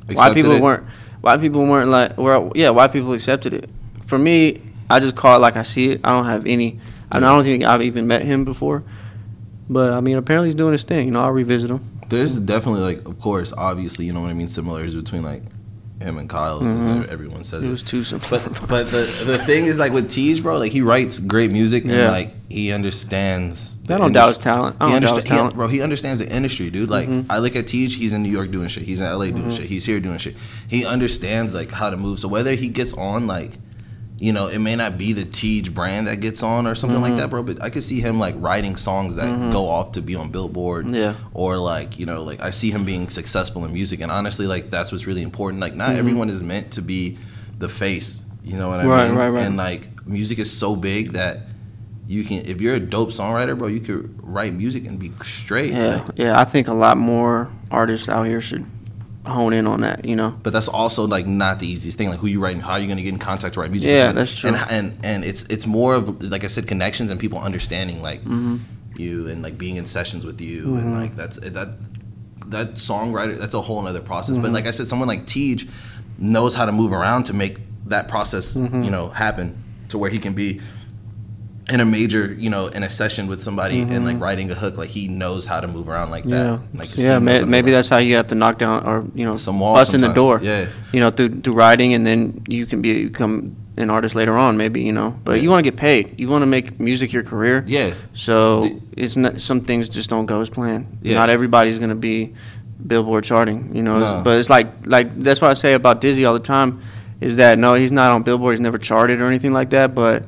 [SPEAKER 1] accepted it. For me, I just call it like I see it. I don't have any. I don't think I've even met him before, but I mean apparently he's doing his thing. You know, I'll revisit him.
[SPEAKER 4] There's definitely like, of course, obviously, you know what I mean, similarities between like him and Kyle, because everyone says it.
[SPEAKER 1] It was too simple.
[SPEAKER 4] But the thing is, like, with Tej, bro, like, he writes great music, and, like, he understands.
[SPEAKER 1] I don't doubt his talent.
[SPEAKER 4] Bro, he understands the industry, dude. Like, I look at Tej, he's in New York doing shit. He's in L.A. doing shit. He's here doing shit. He understands, like, how to move. So whether he gets on, like, you know, it may not be the Tej brand that gets on or something like that, bro, but I could see him, like, writing songs that go off to be on Billboard. Yeah. Or, like, you know, like, I see him being successful in music. And honestly, like, that's what's really important. Like, not everyone is meant to be the face. You know what I mean? Right. And, like, music is so big that you can, if you're a dope songwriter, bro, you could write music and be straight.
[SPEAKER 1] Yeah, yeah. I think a lot more artists out here should hone in on that, you know.
[SPEAKER 4] But that's also like not the easiest thing. Like who you writing, how are you gonna get in contact to write music?
[SPEAKER 1] Yeah, that's true.
[SPEAKER 4] And it's more of, like I said, connections and people understanding like you and like being in sessions with you and like that songwriter. That's a whole other process. But like I said, someone like Tej knows how to move around to make that process you know happen to where he can be in a major, you know, in a session with somebody and like writing a hook, like he knows how to move around like that. Like his team knows how to
[SPEAKER 1] maybe
[SPEAKER 4] move
[SPEAKER 1] that's how you have to knock down or, you know,
[SPEAKER 4] some walls
[SPEAKER 1] bust in the door.
[SPEAKER 4] Yeah,
[SPEAKER 1] you know, through writing, and then you can become an artist later on, maybe, you know. But you want to get paid. You want to make music your career.
[SPEAKER 4] Yeah.
[SPEAKER 1] So it's not, some things just don't go as planned.
[SPEAKER 4] Yeah.
[SPEAKER 1] Not everybody's gonna be Billboard charting, you know.
[SPEAKER 4] No.
[SPEAKER 1] But it's like that's what I say about Dizzy all the time, is that no, he's not on Billboard. He's never charted or anything like that. But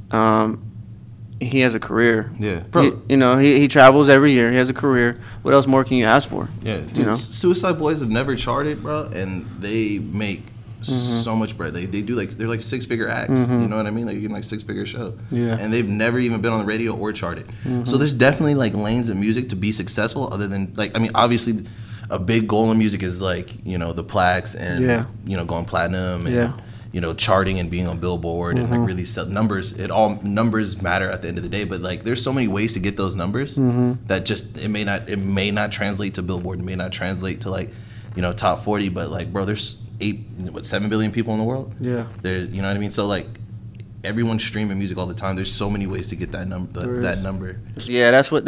[SPEAKER 1] he has a career.
[SPEAKER 4] Yeah, bro.
[SPEAKER 1] He travels every year. He has a career. What else more can you ask for?
[SPEAKER 4] Yeah, dude,
[SPEAKER 1] you know?
[SPEAKER 4] Suicide Boys have never charted, bro, and they make so much bread. They do like, they're like 6-figure acts. You know what I mean? Like, you're getting like 6-figure show.
[SPEAKER 1] Yeah.
[SPEAKER 4] And they've never even been on the radio or charted. So there's definitely like lanes in music to be successful. Other than like, I mean, obviously, a big goal in music is like, you know, the plaques and you know, going platinum and you know, charting and being on Billboard and like really sell numbers. Numbers matter at the end of the day, but like there's so many ways to get those numbers that just it may not translate to Billboard, it may not translate to like, you know, top 40, but like, bro, there's 7 billion people in the world.
[SPEAKER 1] Yeah.
[SPEAKER 4] There's, you know what I mean? So like everyone's streaming music all the time. There's so many ways to get that number.
[SPEAKER 1] Yeah, that's what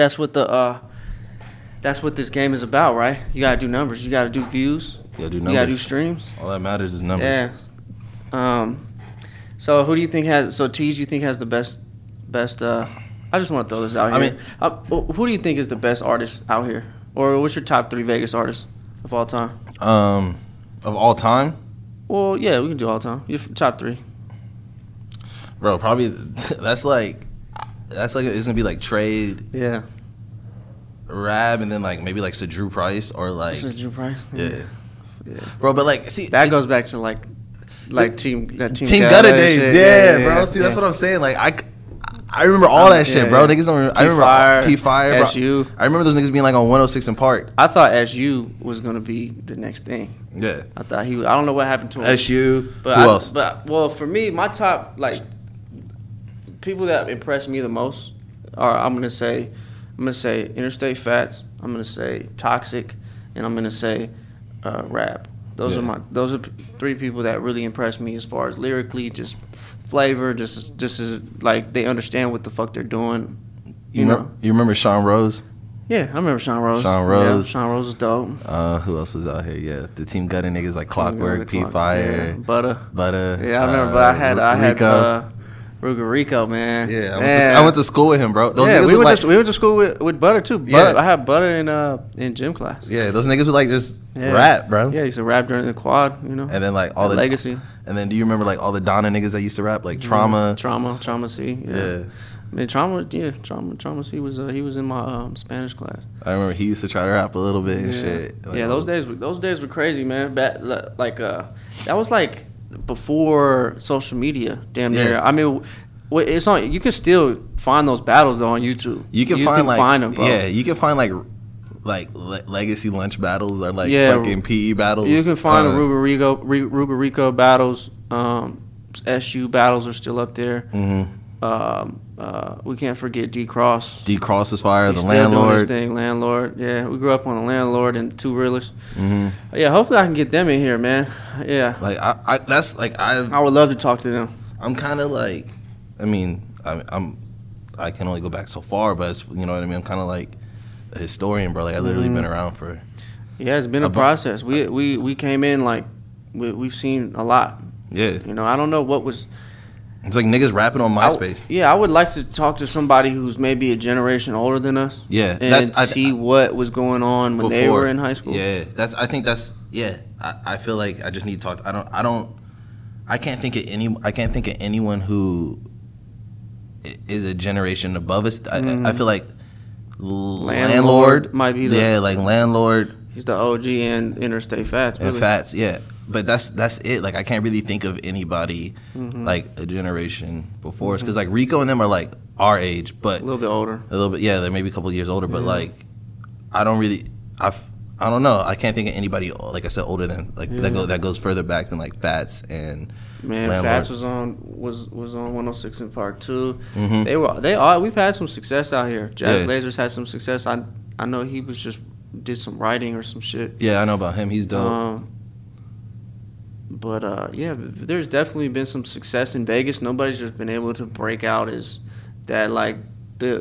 [SPEAKER 1] this game is about, right? You gotta do numbers. You gotta do views.
[SPEAKER 4] You gotta do numbers.
[SPEAKER 1] You gotta do streams.
[SPEAKER 4] All that matters is numbers.
[SPEAKER 1] Yeah. So who do you think has? So Tej, you think has the best? I just want to throw this out here. I mean, who do you think is the best artist out here, or what's your top 3 Vegas artists of all time?
[SPEAKER 4] Of all time?
[SPEAKER 1] Well, yeah, we can do all time. Your top 3.
[SPEAKER 4] Bro, probably that's like it's gonna be like Trade.
[SPEAKER 1] Yeah.
[SPEAKER 4] Rab, and then like maybe like Drew Price or like
[SPEAKER 1] Drew Price.
[SPEAKER 4] Yeah. Bro, but like see
[SPEAKER 1] that goes back to like Team
[SPEAKER 4] Gutta days. Yeah, bro. See, that's what I'm saying. Like I remember all that shit, bro. Niggas don't remember. I remember P-Fire, bro.
[SPEAKER 1] SU.
[SPEAKER 4] I remember those niggas being like on 106 in Park.
[SPEAKER 1] I thought SU was gonna be the next thing.
[SPEAKER 4] Yeah.
[SPEAKER 1] I thought I don't know what happened to him.
[SPEAKER 4] SU.
[SPEAKER 1] But
[SPEAKER 4] who else?
[SPEAKER 1] But well, for me, my top like people that impress me the most are I'm gonna say Interstate Fats. I'm gonna say Toxic, and I'm gonna say Rap. Those are 3 people that really impress me as far as lyrically, just flavor, just as like they understand what the fuck they're doing. You know.
[SPEAKER 4] You remember Sean Rose?
[SPEAKER 1] Yeah, I remember Sean Rose. Yeah, Sean Rose is dope.
[SPEAKER 4] Who else was out here? Yeah, the Team Gutta niggas like Clockwork, P-Fire,
[SPEAKER 1] Butter.
[SPEAKER 4] Yeah,
[SPEAKER 1] I remember. But I had Rugarico, man.
[SPEAKER 4] Yeah, I went to school with him, bro. Those niggas
[SPEAKER 1] we went to school with Butter too. I had Butter in gym class.
[SPEAKER 4] Yeah, those niggas would like just rap, bro.
[SPEAKER 1] Yeah, he used to rap during the quad, you know.
[SPEAKER 4] And then like all the
[SPEAKER 1] Legacy.
[SPEAKER 4] And then do you remember like all the Donna niggas that used to rap like Trauma
[SPEAKER 1] C? Yeah. I mean, Trauma C was he was in my Spanish class.
[SPEAKER 4] I remember he used to try to rap a little bit and shit. Like,
[SPEAKER 1] those days were crazy, man. That was like before social media, damn near.
[SPEAKER 4] Yeah.
[SPEAKER 1] I mean, it's on. You can still find those battles though on YouTube.
[SPEAKER 4] You can find them, bro. Yeah, you can find like legacy lunch battles or like fucking PE battles.
[SPEAKER 1] You can find the Rugarico battles. SU battles are still up there. We can't forget D Cross.
[SPEAKER 4] D Cross is fire.
[SPEAKER 1] He's
[SPEAKER 4] the Landlord.
[SPEAKER 1] Landlord. Yeah, we grew up on the Landlord and 2 Realists. Yeah, hopefully I can get them in here, man. Yeah.
[SPEAKER 4] Like I
[SPEAKER 1] would love to talk to them.
[SPEAKER 4] I'm kind of like, I mean, I can only go back so far, but it's, you know what I mean. I'm kind of like a historian, bro. Like I literally been around for.
[SPEAKER 1] Yeah, it's been a process. We came in like we've seen a lot.
[SPEAKER 4] Yeah.
[SPEAKER 1] You know, I don't know what was.
[SPEAKER 4] It's like niggas rapping on MySpace.
[SPEAKER 1] I would like to talk to somebody who's maybe a generation older than us.
[SPEAKER 4] Yeah,
[SPEAKER 1] and see what was going on when they were in high school.
[SPEAKER 4] Yeah, I feel like I just need to talk. I can't think of anyone who is a generation above us. I feel like Landlord
[SPEAKER 1] might be
[SPEAKER 4] like Landlord.
[SPEAKER 1] He's the OG and Interstate Fats.
[SPEAKER 4] Really. And Fats, yeah. But that's it. Like I can't really think of anybody like a generation before us, because like Rico and them are like our age, but
[SPEAKER 1] a little bit older.
[SPEAKER 4] A little bit, yeah, they're maybe a couple of years older. But like, I don't know. I can't think of anybody, like I said, older than like that goes further back than like Fats and Landlord.
[SPEAKER 1] Fats was on 106 in Park too. Mm-hmm. We've had some success out here. Jazz Lasers had some success. I know he was just did some writing or some shit.
[SPEAKER 4] Yeah, I know about him. He's dope.
[SPEAKER 1] But there's definitely been some success in Vegas. Nobody's just been able to break out as that like the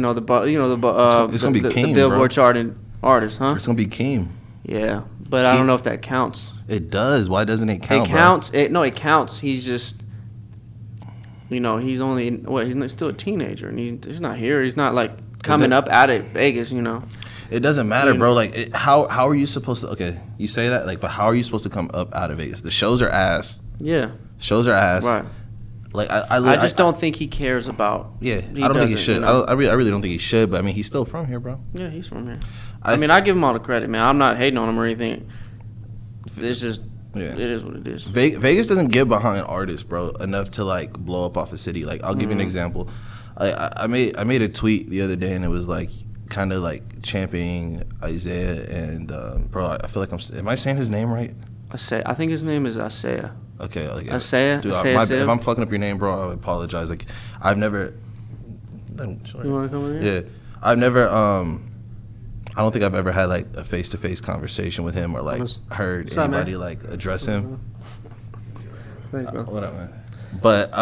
[SPEAKER 1] Billboard charting artist, huh?
[SPEAKER 4] It's gonna be Keem.
[SPEAKER 1] Yeah, but I don't know if that counts.
[SPEAKER 4] It does. Why doesn't it count?
[SPEAKER 1] It counts. It counts. He's just, he's only he's still a teenager, and he's not here. He's not like coming up out of Vegas,
[SPEAKER 4] It doesn't matter, bro. Like, how are you supposed to? Okay, you say that, like, but how are you supposed to come up out of Vegas? The shows are ass.
[SPEAKER 1] Yeah.
[SPEAKER 4] Shows are ass.
[SPEAKER 1] Right.
[SPEAKER 4] Like,
[SPEAKER 1] I just don't think he cares about.
[SPEAKER 4] Yeah, I don't think he should. I really don't think he should. But I mean, he's still from here, bro.
[SPEAKER 1] Yeah, he's from here. I give him all the credit, man. I'm not hating on him or anything. It's just, it is what it is.
[SPEAKER 4] Vegas doesn't get behind artists, bro, enough to like blow up off a city. Like, I'll give you an example. I made a tweet the other day, and it was like kind of like championing Isaiah and bro. I feel like am I saying his name right?
[SPEAKER 1] I think his name is Isaiah.
[SPEAKER 4] Okay, like
[SPEAKER 1] Isaiah.
[SPEAKER 4] Dude, if I'm fucking up your name, bro, I apologize. Like, I've never. You want to come in here? Yeah, I've never. I don't think I've ever had like a face-to-face conversation with him or like heard anybody like address him.
[SPEAKER 1] Thanks, bro.
[SPEAKER 4] What up, man? But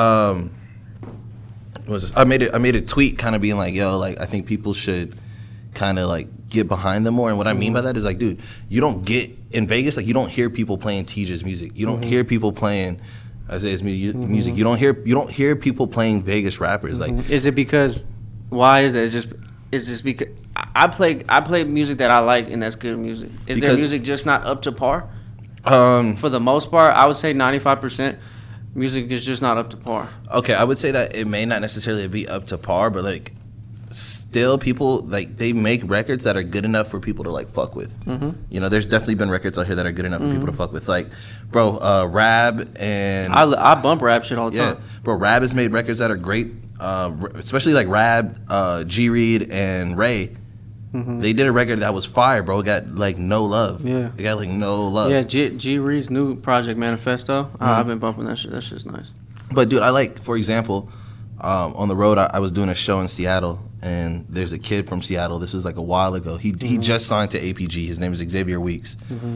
[SPEAKER 4] what was this? I made a tweet kind of being like, yo, like I think people should kind of like get behind them more. And what I mean by that is like, dude, you don't get in Vegas, like you don't hear people playing TJ's music. You don't hear people playing Isaiah's music. You don't hear people playing Vegas rappers. Like,
[SPEAKER 1] is it because? Why is that? It's just because I play music that I like and that's good music. Is their music just not up to par? For the most part, I would say 95% music is just not up to par.
[SPEAKER 4] Okay, I would say that it may not necessarily be up to par, but like still people like they make records that are good enough for people to like fuck with. There's definitely been records out here that are good enough for people to fuck with. Like, bro, Rab and
[SPEAKER 1] I bump Rab shit all the time.
[SPEAKER 4] Bro, Rab has made records that are great. Especially like Rab, G Reed, and Ray. They did a record that was fire, bro. It got like no love.
[SPEAKER 1] Yeah,
[SPEAKER 4] it got like no love.
[SPEAKER 1] Yeah, G Reed's new project Manifesto. I've been bumping that shit. That shit's nice.
[SPEAKER 4] But dude, I like, for example, on the road, I was doing a show in Seattle, and there's a kid from Seattle. This was like a while ago. He just signed to APG. His name is Xavier Weeks.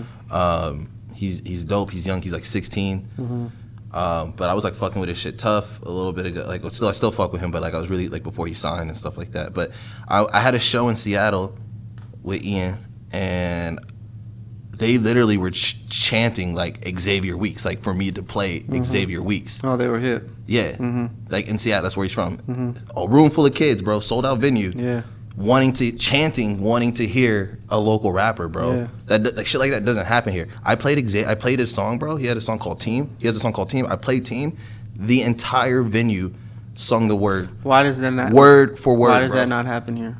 [SPEAKER 4] He's dope. He's young. He's like 16. But I was like fucking with his shit tough a little bit ago. Like, I still fuck with him, but like I was really like before he signed and stuff like that. But I had a show in Seattle with Ian, and they literally were chanting like Xavier Weeks, like for me to play Xavier Weeks.
[SPEAKER 1] Oh, they were hit.
[SPEAKER 4] Yeah, like in Seattle, that's where he's from. A room full of kids, bro, sold out venue.
[SPEAKER 1] Yeah.
[SPEAKER 4] Wanting to hear a local rapper, bro.
[SPEAKER 1] Yeah.
[SPEAKER 4] That like shit like that doesn't happen here. I played his song, bro. He had a song called Team. He has a song called Team. I played Team. The entire venue sung the word.
[SPEAKER 1] Why does that not?
[SPEAKER 4] Word for word.
[SPEAKER 1] Why does that not happen here?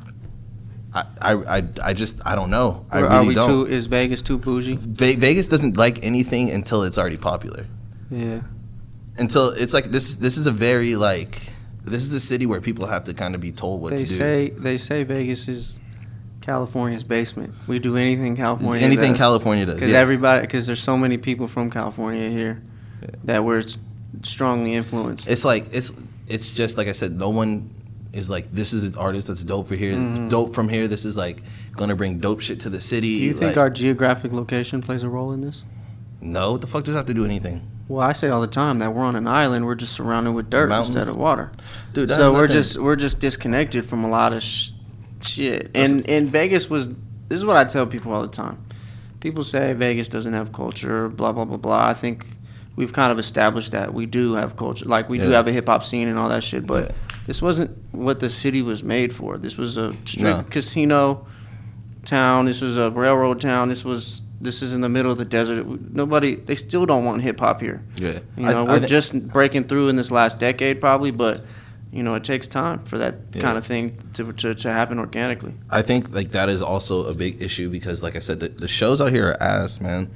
[SPEAKER 4] I don't know. I really don't.
[SPEAKER 1] Is Vegas too bougie?
[SPEAKER 4] Vegas doesn't like anything until it's already popular.
[SPEAKER 1] Yeah.
[SPEAKER 4] Until it's like this is a very like. This is a city where people have to kind of be told what to do.
[SPEAKER 1] They say Vegas is California's basement. We do anything California does.
[SPEAKER 4] Anything California does.
[SPEAKER 1] Because there's so many people from California here that we're strongly influenced.
[SPEAKER 4] It's like it's just like I said. No one is like, this is an artist that's dope for here, dope from here. This is like gonna bring dope shit to the city.
[SPEAKER 1] Do you think our geographic location plays a role in this?
[SPEAKER 4] No. What the fuck does that have to do anything?
[SPEAKER 1] Well, I say all the time that we're on an island. We're just surrounded with dirt instead of water.
[SPEAKER 4] Dude,
[SPEAKER 1] so we're just disconnected from a lot of shit. And Vegas was. This is what I tell people all the time. People say Vegas doesn't have culture. Blah blah blah blah. I think we've kind of established that we do have culture. Like we do have a hip hop scene and all that shit. But this wasn't what the city was made for. This was a strict casino town. This was a railroad town. This is in the middle of the desert. They still don't want hip hop here.
[SPEAKER 4] Yeah.
[SPEAKER 1] We're just breaking through in this last decade probably, but it takes time for that kind of thing to happen organically.
[SPEAKER 4] I think like that is also a big issue because like I said, the shows out here are ass, man.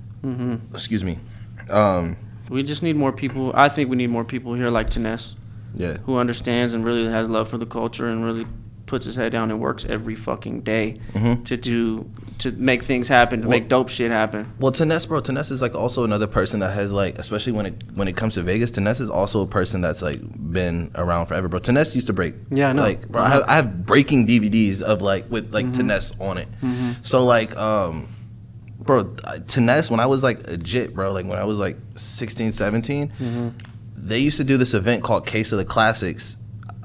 [SPEAKER 4] Excuse me.
[SPEAKER 1] We just need more people. I think we need more people here like Tinez.
[SPEAKER 4] Yeah.
[SPEAKER 1] Who understands and really has love for the culture and really puts his head down and works every fucking day to make things happen, to make dope shit happen.
[SPEAKER 4] Well, Tiness is like also another person that has like, especially when it comes to Vegas, Tiness is also a person that's like been around forever, bro. Tiness used to break.
[SPEAKER 1] Yeah, I know.
[SPEAKER 4] Like, bro, I have breaking DVDs of like with like Tiness on it. So like, bro, Tiness, when I was like a jit, bro, like when I was like 16, 17, they used to do this event called Case of the Classics.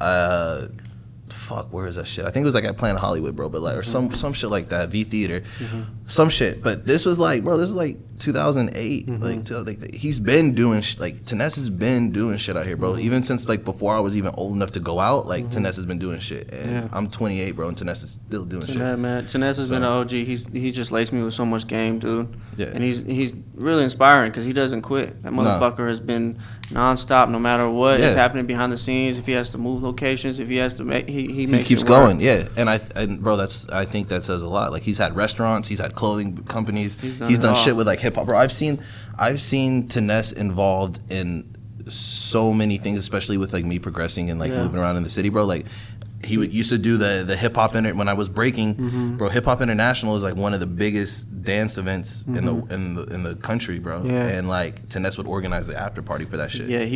[SPEAKER 4] Fuck, where is that shit? I think it was like at Planet Hollywood, bro, but like, or some shit like that, V Theater, some shit. But this was like, bro, this is like 2008. Like he's been doing like Tiness has been doing shit out here, bro. Even since like before I was even old enough to go out, like Tiness has been doing shit. And I'm 28, bro, and Tiness is still doing shit.
[SPEAKER 1] Man, Tiness has been an OG. He just laced me with so much game, dude.
[SPEAKER 4] Yeah.
[SPEAKER 1] And he's really inspiring because he doesn't quit. That motherfucker has been nonstop, no matter what is happening behind the scenes. If he has to move locations, if he has to make, he
[SPEAKER 4] keeps going. Yeah, and bro, I think that says a lot. Like he's had restaurants, he's had clothing companies, he's done shit with like hip hop, bro. I've seen Tiness involved in so many things, especially with like me progressing and like moving around in the city, bro. Like he used to do the hip hop when I was breaking, bro. Hip Hop International is like one of the biggest dance events in the country, bro. Yeah. And like Tiness would organize the after party for that shit.
[SPEAKER 1] Yeah,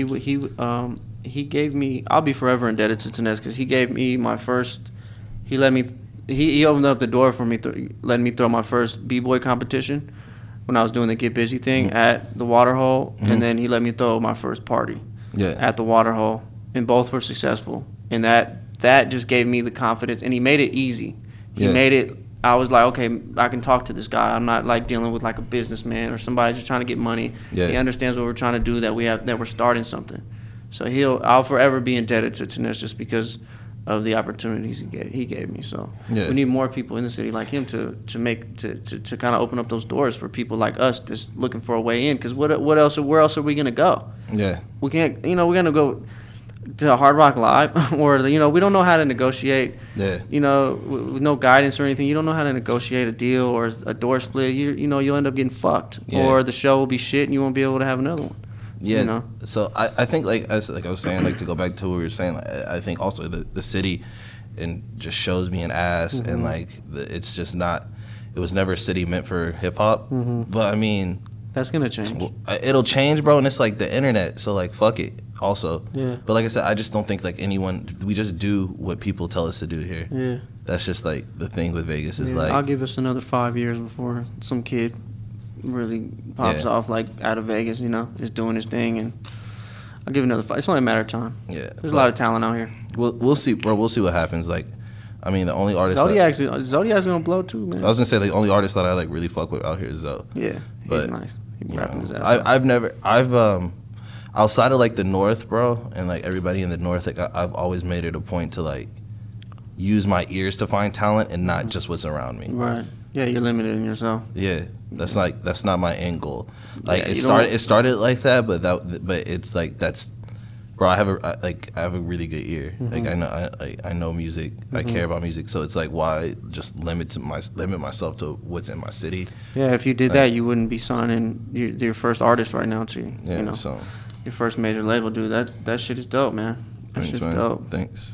[SPEAKER 1] he gave me. I'll be forever indebted to Tiness because he gave me my first. He let me. He opened up the door for me, letting me throw my first b-boy competition when I was doing the Get Busy thing at the Waterhole, and then he let me throw my first party at the Waterhole, and both were successful. And that just gave me the confidence, and he made it easy. He made it. I was like, okay, I can talk to this guy. I'm not like dealing with like a businessman or somebody just trying to get money. Yeah. He understands what we're trying to do. That we're starting something. So I'll forever be indebted to Tiness just because of the opportunities he gave me. So we need more people in the city like him to kind of open up those doors for people like us just looking for a way in. Because where else are we gonna go? Yeah, we can't. We're gonna go to Hard Rock Live or we don't know how to negotiate. Yeah, with no guidance or anything. You don't know how to negotiate a deal or a door split. You'll end up getting fucked, or the show will be shit and you won't be able to have another one. Yeah,
[SPEAKER 4] so I think like I was saying, like to go back to what we were saying, like, I think also the city and just shows me an ass, and like it's just not. It was never a city meant for hip hop, but I mean
[SPEAKER 1] that's gonna change.
[SPEAKER 4] It'll change, bro, and it's like the internet, so like fuck it. Also, but like I said, I just don't think like we just do what people tell us to do here. Yeah, that's just like the thing with Vegas is like
[SPEAKER 1] I'll give us another 5 years before some kid really pops off like out of Vegas, is doing his thing, and I'll give it another 5. It's only a matter of time. Yeah, there's a lot of talent out here.
[SPEAKER 4] We'll see, bro. We'll see what happens. Like, I mean, the only artist
[SPEAKER 1] Zodiac's gonna blow too, man.
[SPEAKER 4] I was gonna say the only artist that I like really fuck with out here is Zoe.
[SPEAKER 1] Yeah, he's nice. He's rapping his ass.
[SPEAKER 4] I've outside of like the North, bro, and like everybody in the North, like I've always made it a point to like use my ears to find talent and not just what's around me.
[SPEAKER 1] Right. Yeah, you're limited in yourself.
[SPEAKER 4] Yeah, that's not my end goal. Like it started like that, but it's like that's, bro. I have a really good ear. Like I know music. I care about music. So it's like why just limit myself to what's in my city.
[SPEAKER 1] Yeah, if you did that, you wouldn't be signing your first artist right now to
[SPEAKER 4] so
[SPEAKER 1] your first major label, dude. That shit is dope, man. That shit's dope.
[SPEAKER 4] Thanks.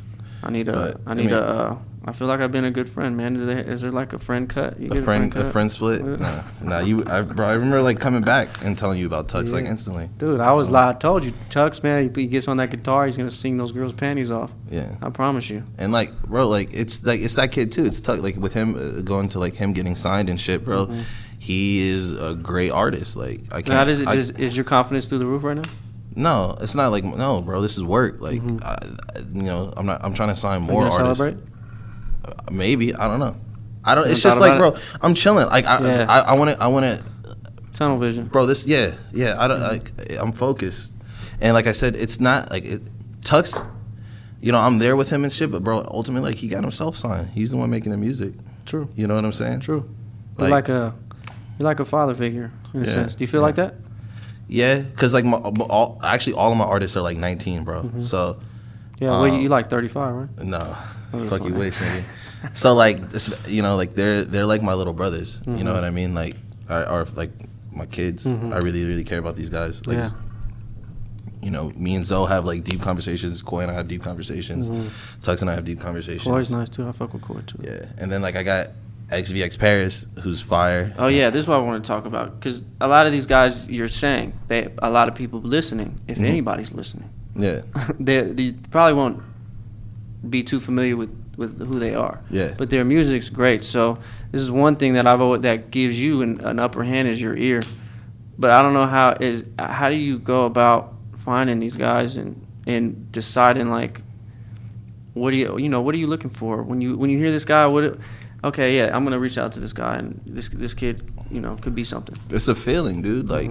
[SPEAKER 1] I feel like I've been a good friend, man. Is there like a friend cut?
[SPEAKER 4] A friend split? Nah. Bro, I remember like coming back and telling you about Tux like instantly.
[SPEAKER 1] Dude, I told you, Tux, man, he gets on that guitar, he's gonna sing those girls' panties off.
[SPEAKER 4] Yeah,
[SPEAKER 1] I promise you.
[SPEAKER 4] And like, bro, like it's that kid too. It's Tux, like with him going to like him getting signed and shit, bro. He is a great artist. Like I can't.
[SPEAKER 1] Is your confidence through the roof right now?
[SPEAKER 4] No, it's not like no, bro. This is work. Like, I'm trying to sign more artists. Celebrate? Maybe I don't know. It's just like, bro, I'm chilling. Like I want to.
[SPEAKER 1] Tunnel vision,
[SPEAKER 4] bro. I'm focused, and like I said, it's not like Tux. I'm there with him and shit, but bro, ultimately, like he got himself signed. He's the one making the music.
[SPEAKER 1] True.
[SPEAKER 4] You know what I'm saying?
[SPEAKER 1] True. You're like a father figure in a sense. Do you feel like that?
[SPEAKER 4] Yeah, because like all of my artists are like 19, bro. So
[SPEAKER 1] yeah, you like 35, right?
[SPEAKER 4] No, fuck you, wish, nigga. So like like they're like my little brothers. You know what I mean? Like are like my kids. I really really care about these guys. Like you know, me and Zoe have like deep conversations. Koi and I have deep conversations. Tux and I have deep conversations.
[SPEAKER 1] Koi's nice too. I fuck with Koi too.
[SPEAKER 4] Yeah, and then like I got XVX Paris, who's fire.
[SPEAKER 1] Oh yeah, this is what I want to talk about, because a lot of these guys you're saying, a lot of people listening, if anybody's listening,
[SPEAKER 4] Yeah,
[SPEAKER 1] they probably won't be too familiar with who they are.
[SPEAKER 4] Yeah.
[SPEAKER 1] But their music's great. So this is one thing that that gives you an upper hand is your ear. But I don't know how do you go about finding these guys and deciding like what are you looking for when you hear this guy? Okay, yeah, I'm gonna reach out to this guy, and this kid, could be something.
[SPEAKER 4] it's a feeling, dude. Like,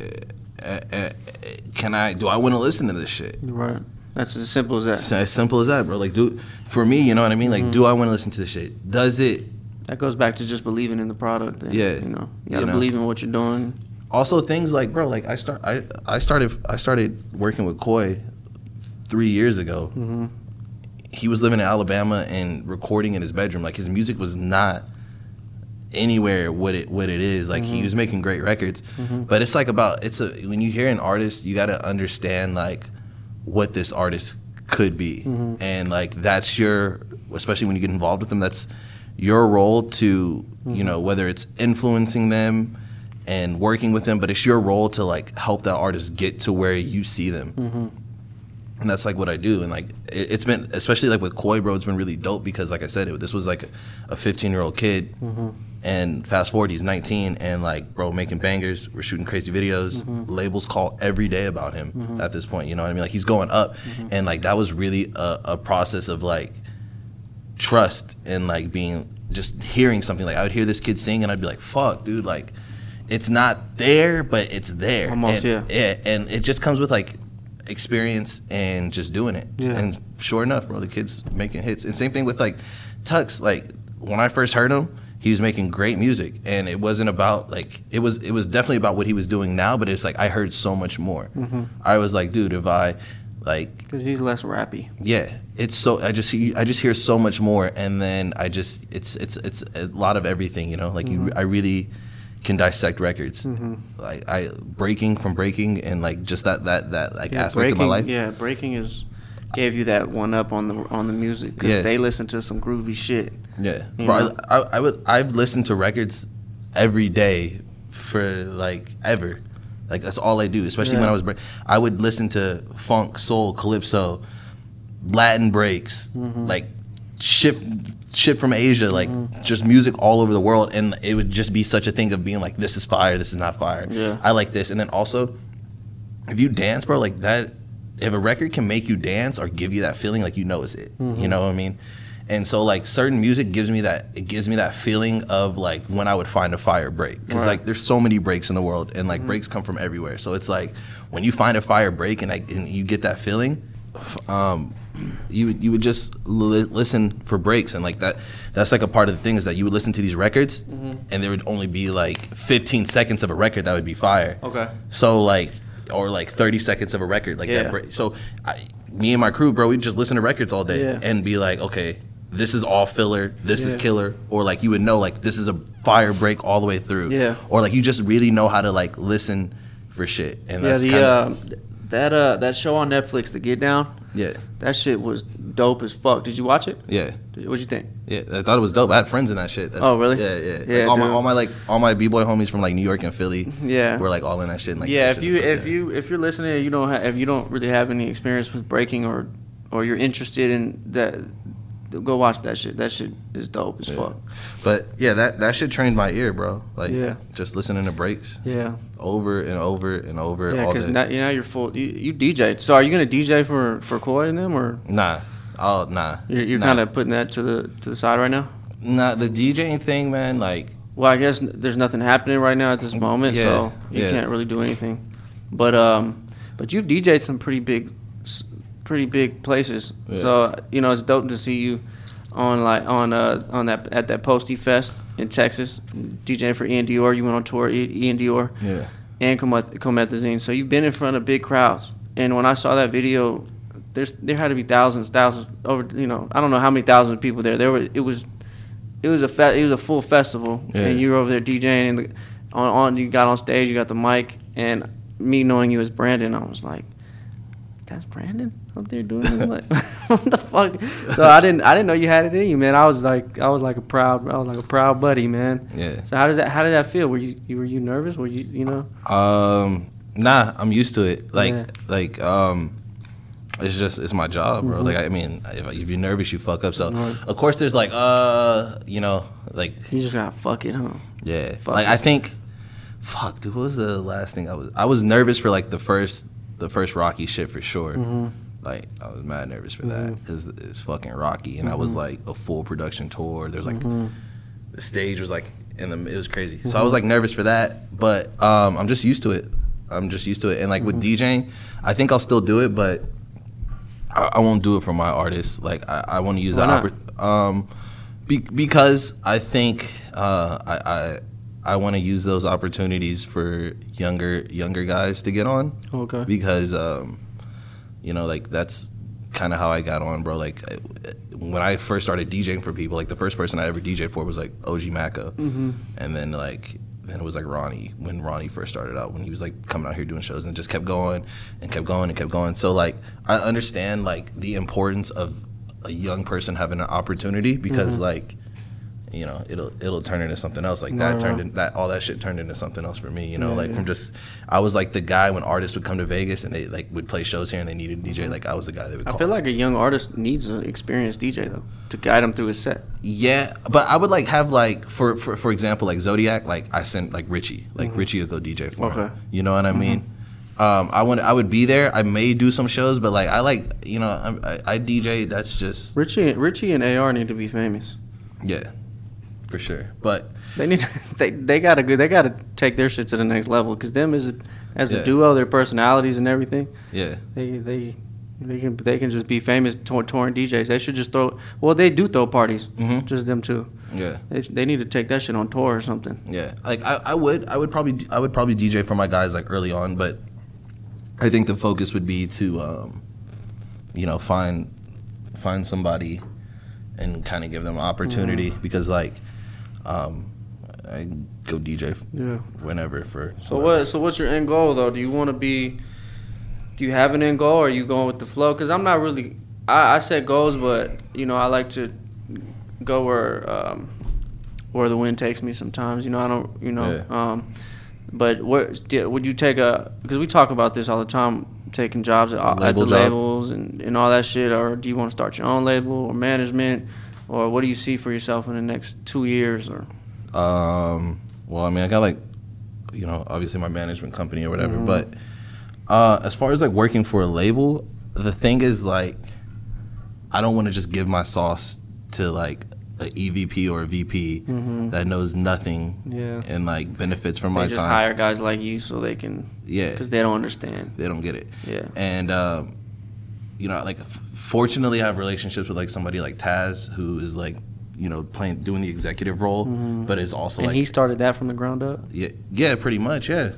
[SPEAKER 4] do I want to listen to this shit?
[SPEAKER 1] Right. That's as simple as that.
[SPEAKER 4] It's as simple as that, bro. Like, for me, you know what I mean? Like, do I want to listen to this shit? Does it?
[SPEAKER 1] That goes back to just believing in the product. And,
[SPEAKER 4] Yeah.
[SPEAKER 1] you gotta believe in what you're doing.
[SPEAKER 4] Also, things like, bro, like I started working with Koi 3 years ago.
[SPEAKER 1] Mm-hmm.
[SPEAKER 4] He was living in Alabama and recording in his bedroom. Like, his music was not anywhere what it is. Like, he was making great records, but it's like when you hear an artist, you got to understand like what this artist could be, and like that's especially when you get involved with them, that's your role to whether it's influencing them and working with them, but it's your role to like help that artist get to where you see them. And that's like what I do. And like it's been, especially like with Koi, bro, it's been really dope because like I said, this was like a 15-year-old kid, and fast forward, he's 19, and like, bro, making bangers, we're shooting crazy videos, labels call every day about him at this point, you know what I mean? Like, he's going up, and like that was really a process of like trust and like just hearing something. Like, I would hear this kid sing and I'd be like, fuck, dude, like it's not there, but it's there.
[SPEAKER 1] Almost,
[SPEAKER 4] and, yeah. And it just comes with like experience and just doing it.
[SPEAKER 1] Yeah.
[SPEAKER 4] And sure enough, bro, the kid's making hits. And same thing with like Tux. Like, when I first heard him, he was making great music, and it wasn't about like it was definitely about what he was doing now, but it's like I heard so much more. I was like, dude, if I like,
[SPEAKER 1] because he's less rappy.
[SPEAKER 4] yeah, it's so I just hear so much more, and then it's a lot of everything, like I really can dissect records, like breaking, and like just that like aspect of my life.
[SPEAKER 1] Yeah, breaking gave you that one up on the music, because they listen to some groovy shit.
[SPEAKER 4] Yeah, bro, I've listened to records every day for like ever. Like, that's all I do, especially when I would listen to funk, soul, calypso, Latin breaks, like ship from Asia, like just music all over the world, and it would just be such a thing of being like, this is fire, this is not fire.
[SPEAKER 1] Yeah.
[SPEAKER 4] I like this. And then also, if you dance, bro, like that, if a record can make you dance or give you that feeling, like, it's it. You know what I mean? And so like certain music gives me that feeling of like when I would find a fire break, because like there's so many breaks in the world, and like breaks come from everywhere. So it's like when you find a fire break and you get that feeling, you would just listen for breaks, and like that's like a part of the thing is that you would listen to these records, and there would only be like 15 seconds of a record that would be fire.
[SPEAKER 1] Okay.
[SPEAKER 4] So like, or like 30 seconds of a record like that break. So me and my crew, bro, we'd just listen to records all day and be like, okay, this is all filler, this is killer, or like you would know like this is a fire break all the way through. Yeah. Or like you just really know how to like listen for shit. And that's
[SPEAKER 1] that show on Netflix, The Get Down.
[SPEAKER 4] Yeah.
[SPEAKER 1] That shit was dope as fuck. Did you watch it?
[SPEAKER 4] Yeah.
[SPEAKER 1] What'd you think?
[SPEAKER 4] Yeah, I thought it was dope. I had friends in that shit.
[SPEAKER 1] Oh, really?
[SPEAKER 4] Yeah. Like, all my b-boy homies from like New York and Philly. Yeah. Were like all in that shit. And, like,
[SPEAKER 1] if you're listening, if you don't really have any experience with breaking or you're interested in that, go watch that shit. That shit is dope as fuck. But
[SPEAKER 4] yeah, that shit trained my ear, bro. Like, just listening to breaks.
[SPEAKER 1] Yeah.
[SPEAKER 4] Over and over and over.
[SPEAKER 1] Yeah, because now you're full. You DJ. So are you gonna DJ for Koi and them, or?
[SPEAKER 4] Nah. Oh, nah.
[SPEAKER 1] You're kind of putting that to the side right now.
[SPEAKER 4] Nah, the DJing thing, man. Like.
[SPEAKER 1] Well, I guess there's nothing happening right now at this moment, so you can't really do anything. But you've DJed some pretty big places. Yeah. So it's dope to see you at that Posty Fest in Texas, DJing for Ian Dior. You went on tour, Ian Dior, and Comethazine. So you've been in front of big crowds. And when I saw that video, there had to be thousands over. I don't know how many thousands of people there. It was a full festival, and you were over there DJing, and you got on stage, you got the mic, and me knowing you as Brandon, I was like, that's Brandon up there doing this? What the fuck? So I didn't know you had it in you, man. I was like a proud buddy, man.
[SPEAKER 4] Yeah.
[SPEAKER 1] So how did that feel? Were you nervous? Were you know?
[SPEAKER 4] Nah, I'm used to it. It's my job, bro. Like, I mean, if you're nervous, you fuck up. So, of course, there's like, you know, like.
[SPEAKER 1] You just gotta fuck it, huh?
[SPEAKER 4] Yeah.
[SPEAKER 1] Fuck
[SPEAKER 4] like,
[SPEAKER 1] it.
[SPEAKER 4] I think, fuck, dude, what was the last thing I was nervous for, like, the first Rocky shit for sure. Like, I was mad nervous for that because it's fucking Rocky. And I was, like, a full production tour. There's, like, the stage was, like, it was crazy. So I was, like, nervous for that. But I'm just used to it. And, like, with DJing, I think I'll still do it, but I won't do it for my artists. Like, I want to use that opportunity. Because I think I want to use those opportunities for younger guys to get on.
[SPEAKER 1] Okay.
[SPEAKER 4] Because you know, like, that's kind of how I got on, bro. Like, when I first started DJing for people, like, the first person I ever DJed for was like OG Macca, and then it was like Ronnie, when Ronnie first started out, when he was like coming out here doing shows, and just kept going and kept going and kept going. So, like, I understand, like, the importance of a young person having an opportunity, because like, you know, it'll turn into something else. Like, all that shit turned into something else for me, you know. From just, I was like the guy when artists would come to Vegas and they like would play shows here and they needed a DJ. Like, I was the guy that would call.
[SPEAKER 1] I feel like a young artist needs an experienced DJ though to guide him through his set.
[SPEAKER 4] Yeah, but I would like have like for example, like Zodiac, like I sent like Richie, Richie would go DJ for him. You know what I mean? I would be there. I may do some shows, but like I like, you know, I DJ. That's just
[SPEAKER 1] Richie and AR need to be famous.
[SPEAKER 4] Yeah. For sure, but
[SPEAKER 1] they gotta take their shit to the next level, because them as a duo, their personalities and everything.
[SPEAKER 4] Yeah,
[SPEAKER 1] they can just be famous touring DJs. They should just they do throw parties, just them too.
[SPEAKER 4] Yeah,
[SPEAKER 1] they need to take that shit on tour or something.
[SPEAKER 4] Yeah, like I would probably DJ for my guys like early on, but I think the focus would be to you know, find somebody and kind of give them an opportunity, because like. I go DJ whenever for.
[SPEAKER 1] So what's your end goal though? Do you have an end goal, or are you going with the flow? Because I'm not really. I set goals, but you know, I like to go where the wind takes me sometimes. You know, I don't. You know.
[SPEAKER 4] Yeah.
[SPEAKER 1] But would you take because we talk about this all the time, taking jobs at the labels and all that shit, or do you want to start your own label or management? Or what do you see for yourself in the next 2 years? Or
[SPEAKER 4] well, I mean, I got like, you know, obviously my management company or whatever. But as far as like working for a label, the thing is like, I don't want to just give my sauce to like an EVP or a VP that knows nothing and like benefits from my time.
[SPEAKER 1] They just hire guys like you so they can, because they don't understand.
[SPEAKER 4] They don't get it.
[SPEAKER 1] Yeah.
[SPEAKER 4] And you know, like, fortunately, I have relationships with like somebody like Taz, who is like, you know, doing the executive role, but is also
[SPEAKER 1] and he started that from the ground up.
[SPEAKER 4] Yeah, pretty much. Yeah.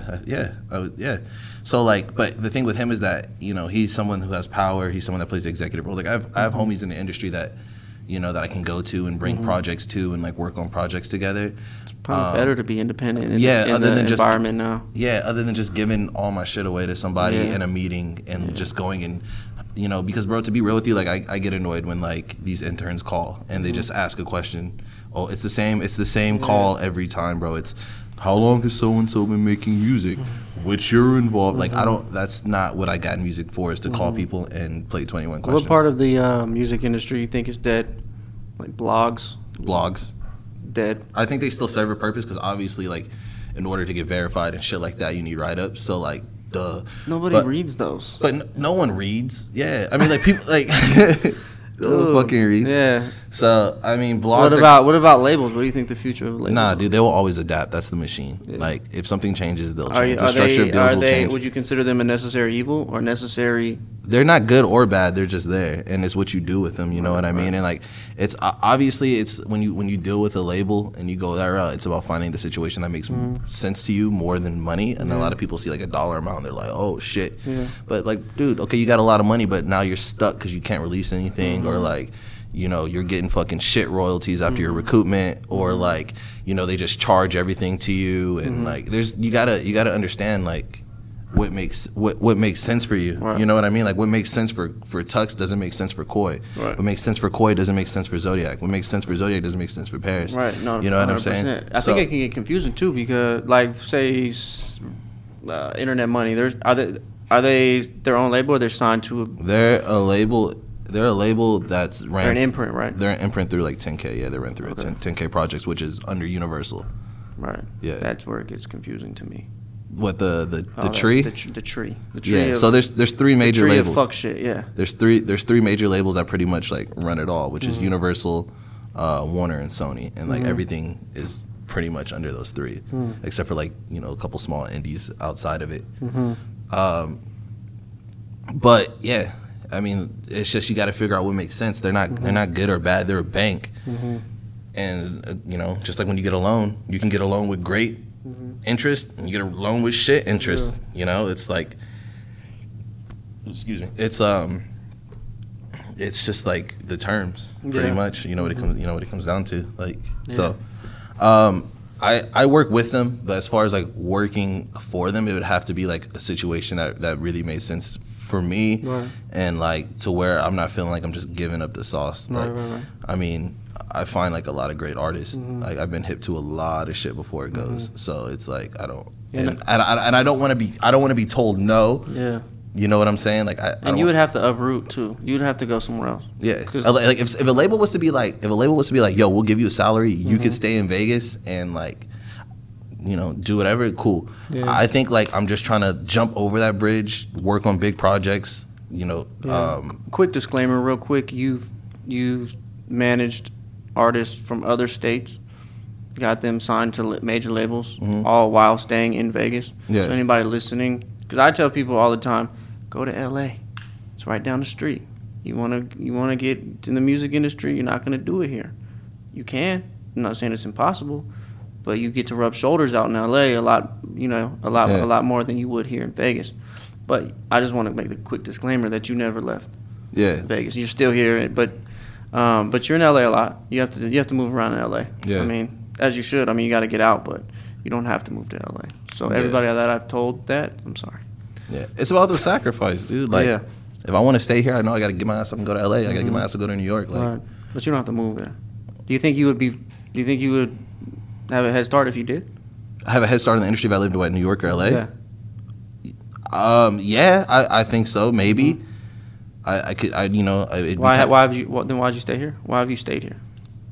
[SPEAKER 4] So like, but the thing with him is that, you know, he's someone who has power. He's someone that plays the executive role. Like, I have homies in the industry that, you know, that I can go to and bring projects to and like work on projects together.
[SPEAKER 1] It's probably better to be independent in
[SPEAKER 4] other than
[SPEAKER 1] environment now.
[SPEAKER 4] Yeah, other than just giving all my shit away to somebody in a meeting and just going and, you know, because, bro, to be real with you, like, I get annoyed when like these interns call and they just ask a question. Oh, it's the same call every time, bro. It's, how long has so-and-so been making music? Which you're involved. Like, that's not what I got in music for, is to call people and play 21 questions.
[SPEAKER 1] What part of the music industry you think is dead? Like blogs? Dead.
[SPEAKER 4] I think they still serve a purpose, because obviously, like, in order to get verified and shit like that, you need write-ups. So, like, duh.
[SPEAKER 1] Nobody reads those.
[SPEAKER 4] But no one reads. Yeah. I mean, like, people, like, no one fucking reads.
[SPEAKER 1] Yeah.
[SPEAKER 4] So, I mean, blogs
[SPEAKER 1] What about labels? What do you think the future of labels?
[SPEAKER 4] Nah, dude, they will always adapt. That's the machine. Yeah. Like, if something changes, they'll change. The structure of deals will change.
[SPEAKER 1] Would you consider them a necessary evil or necessary?
[SPEAKER 4] They're not good or bad. They're just there, and it's what you do with them. You know what I mean? And like, it's obviously it's when you deal with a label and you go that route, it's about finding the situation that makes sense to you more than money. And a lot of people see like a dollar amount, and they're like, oh shit. Yeah. But like, dude, okay, you got a lot of money, but now you're stuck because you can't release anything, or like, you know, you're getting fucking shit royalties after your recoupment, or like, you know, they just charge everything to you, and like, you gotta understand, like, what makes sense for you. Right. You know what I mean? Like what makes sense for Tux doesn't make sense for Koi. Right. What makes sense for Koi doesn't make sense for Zodiac. What makes sense for Zodiac doesn't make sense for Paris.
[SPEAKER 1] Right. No,
[SPEAKER 4] you know 100%. What I'm saying?
[SPEAKER 1] I think it can get confusing too because, like, say, Internet Money. Are they their own label or they're signed to?
[SPEAKER 4] They're a label. They're a label that's ran.
[SPEAKER 1] They're an imprint, right?
[SPEAKER 4] They're an imprint through like 10K. Yeah, they ran through 10K Projects, which is under Universal.
[SPEAKER 1] Right. Yeah. That's where it gets confusing to me.
[SPEAKER 4] What the tree?
[SPEAKER 1] The tree.
[SPEAKER 4] Yeah. So there's three major labels.
[SPEAKER 1] Fuck shit. Yeah.
[SPEAKER 4] There's three major labels that pretty much like run it all, which is Universal, Warner, and Sony, and like everything is pretty much under those three, except for like a couple small indies outside of it. But yeah, I mean, it's just you got to figure out what makes sense. They're not good or bad. They're a bank, and just like when you get a loan, you can get a loan with great interest, and you get a loan with shit interest. It's like, excuse me, it's just like the terms, pretty much. What it comes down to, like. So, I work with them, but as far as like working for them, it would have to be like a situation that really made sense for me, and like to where I'm not feeling like I'm just giving up the sauce. Right. I mean, I find like a lot of great artists. Like I've been hip to a lot of shit before it goes, so it's like I don't, and I don't want to be told no. Yeah. You know what I'm saying? Like
[SPEAKER 1] and you would have to uproot too. You'd have to go somewhere else.
[SPEAKER 4] Yeah. Like if a label was to be like, yo, we'll give you a salary, you could stay in Vegas and like, do whatever. Cool. Yeah. I think like I'm just trying to jump over that bridge, work on big projects.
[SPEAKER 1] Quick disclaimer, real quick. You've managed artists from other states, got them signed to major labels, all while staying in Vegas. Yeah. So anybody listening, because I tell people all the time, go to LA. It's right down the street. You wanna get in the music industry, you're not gonna do it here. You can. I'm not saying it's impossible, but you get to rub shoulders out in LA a lot more than you would here in Vegas. But I just want to make the quick disclaimer that you never left Vegas. You're still here, but you're in LA a lot. You have to move around in LA. Yeah. I mean, as you should. I mean, you got to get out, but you don't have to move to LA. So everybody that I've told that, I'm sorry. Yeah,
[SPEAKER 4] it's about the sacrifice, dude. Like, if I want to stay here, I know I got to get my ass up and go to LA. I got to get my ass up and go to New York. Like,
[SPEAKER 1] right. But you don't have to move there. Do you think you would have a head start if you did?
[SPEAKER 4] I have a head start in the industry if I lived in New York or LA?
[SPEAKER 1] Yeah.
[SPEAKER 4] I think so. Maybe. I could.
[SPEAKER 1] Why'd you stay here? Why have you stayed here?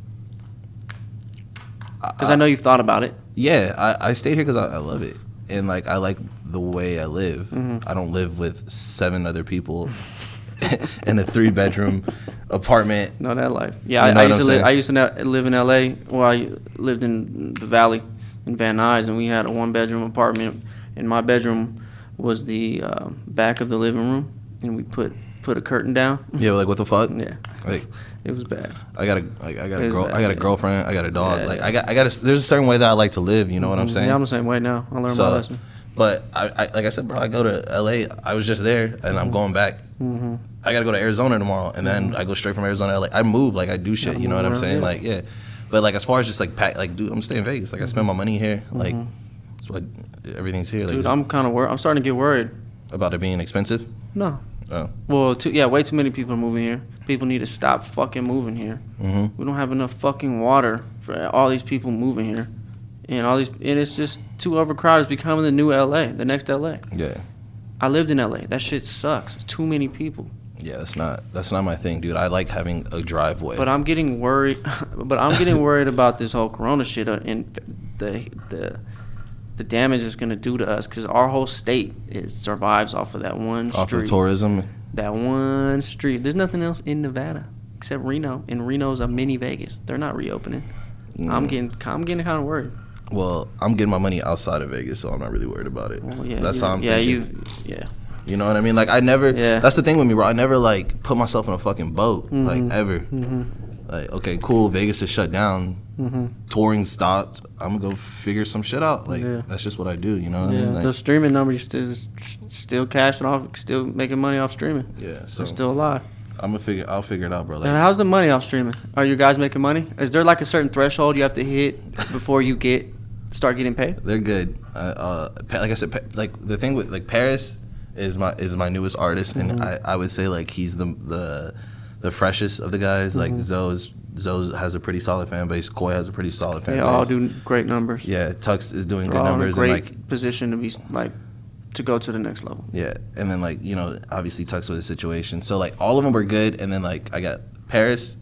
[SPEAKER 1] Because I know you've thought about it.
[SPEAKER 4] Yeah, I stayed here because I love it, and like I like the way I live. I don't live with 7 other people in a 3-bedroom apartment.
[SPEAKER 1] No, that life. Yeah, I used to live in LA. Well, I lived in the Valley in Van Nuys, and we had a 1-bedroom apartment. And my bedroom was the back of the living room, and we put a curtain down.
[SPEAKER 4] Yeah, like what the fuck?
[SPEAKER 1] Yeah, like it was bad.
[SPEAKER 4] I got a girlfriend. I got a dog. There's a certain way that I like to live. You know what I'm saying?
[SPEAKER 1] Yeah, I'm the same way now. I learned my lesson.
[SPEAKER 4] But I like I said, bro, I go to LA. I was just there, and I'm going back. I gotta go to Arizona tomorrow, and then I go straight from Arizona to LA. I move, like I do shit. You know what I'm saying? Yeah. Like, yeah. But like as far as just like dude, I'm staying in Vegas. Like I spend my money here. Like that's why everything's here. Like,
[SPEAKER 1] dude, I'm kind of worried. I'm starting to get worried
[SPEAKER 4] about it being expensive.
[SPEAKER 1] No. Oh. Well, way too many people are moving here. People need to stop fucking moving here. We don't have enough fucking water for all these people moving here, and it's just too overcrowded. It's becoming the new LA, the next LA. Yeah. I lived in LA. That shit sucks. It's too many people.
[SPEAKER 4] Yeah, that's not my thing, dude. I like having a driveway.
[SPEAKER 1] But I'm getting worried. Worried about this whole Corona shit and the damage it's gonna do to us, because our whole state survives off of that one street.
[SPEAKER 4] Off of tourism.
[SPEAKER 1] That one street. There's nothing else in Nevada except Reno, and Reno's a mini Vegas. They're not reopening. I'm getting kind of worried.
[SPEAKER 4] Well, I'm getting my money outside of Vegas, so I'm not really worried about it. Well, yeah, that's how I'm thinking. You know what I mean? Like I never. Yeah. That's the thing with me, bro. I never like put myself in a fucking boat, like ever. Like, okay, cool. Vegas is shut down. Touring stopped. I'm gonna go figure some shit out. Like that's just what I do. You know what I mean? Like,
[SPEAKER 1] the streaming numbers still cashing off, still making money off streaming.
[SPEAKER 4] Yeah,
[SPEAKER 1] so they're still alive.
[SPEAKER 4] I'll figure it out, bro. Like,
[SPEAKER 1] and how's the money off streaming? Are you guys making money? Is there like a certain threshold you have to hit before you get start getting paid?
[SPEAKER 4] They're good. Like I said, like the thing with like Paris is my newest artist, and I would say like he's the freshest of the guys. Like Zoe has a pretty solid fan base. Koi has a pretty solid fan base.
[SPEAKER 1] They all do great numbers.
[SPEAKER 4] Yeah, Tux is doing
[SPEAKER 1] They're
[SPEAKER 4] good
[SPEAKER 1] all
[SPEAKER 4] numbers.
[SPEAKER 1] in a great
[SPEAKER 4] and like
[SPEAKER 1] position to be like to go to the next level.
[SPEAKER 4] Yeah, and then like obviously Tux with the situation. So like all of them were good, and then like I got Paris,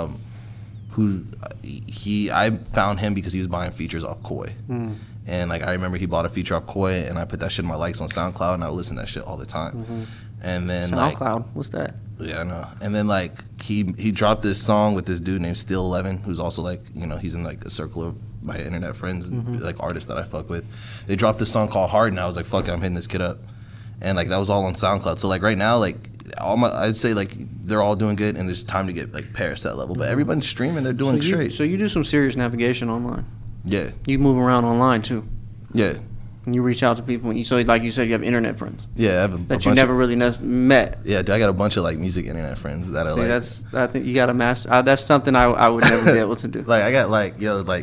[SPEAKER 4] who I found him because he was buying features off Koi. And like I remember he bought a feature off Koi, and I put that shit in my likes on SoundCloud, and I would listen to that shit all the time. And then
[SPEAKER 1] SoundCloud, what's that?
[SPEAKER 4] Yeah, I know. And then like he dropped this song with this dude named Steel 11, who's also like he's in like a circle of my internet friends and like artists that I fuck with. They dropped this song called Hard, and I was like, fuck it, I'm hitting this kid up. And like that was all on SoundCloud. So like right now, like I'd say like they're all doing good, and it's time to get like Paris that level. But everybody's streaming, they're doing straight.
[SPEAKER 1] So you do some serious navigation online.
[SPEAKER 4] Yeah.
[SPEAKER 1] You move around online too.
[SPEAKER 4] Yeah.
[SPEAKER 1] And you reach out to people. So like you said, you have internet friends.
[SPEAKER 4] Yeah, I have a
[SPEAKER 1] that you never really met.
[SPEAKER 4] Yeah, I got a bunch of like music internet friends that are like.
[SPEAKER 1] I think you got to master. That's something I would never be able to do.
[SPEAKER 4] Like I got like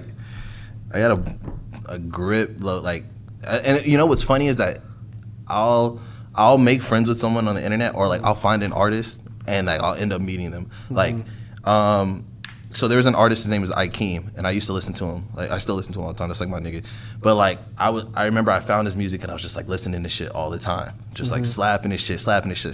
[SPEAKER 4] I got a grip like, and you know what's funny is that I'll make friends with someone on the internet, or like I'll find an artist and like I'll end up meeting them. Like so there was an artist, his name was Ikeem, and I used to listen to him. Like I still listen to him all the time. That's like my nigga. But like I remember I found his music, and I was just like listening to shit all the time, just like slapping his shit.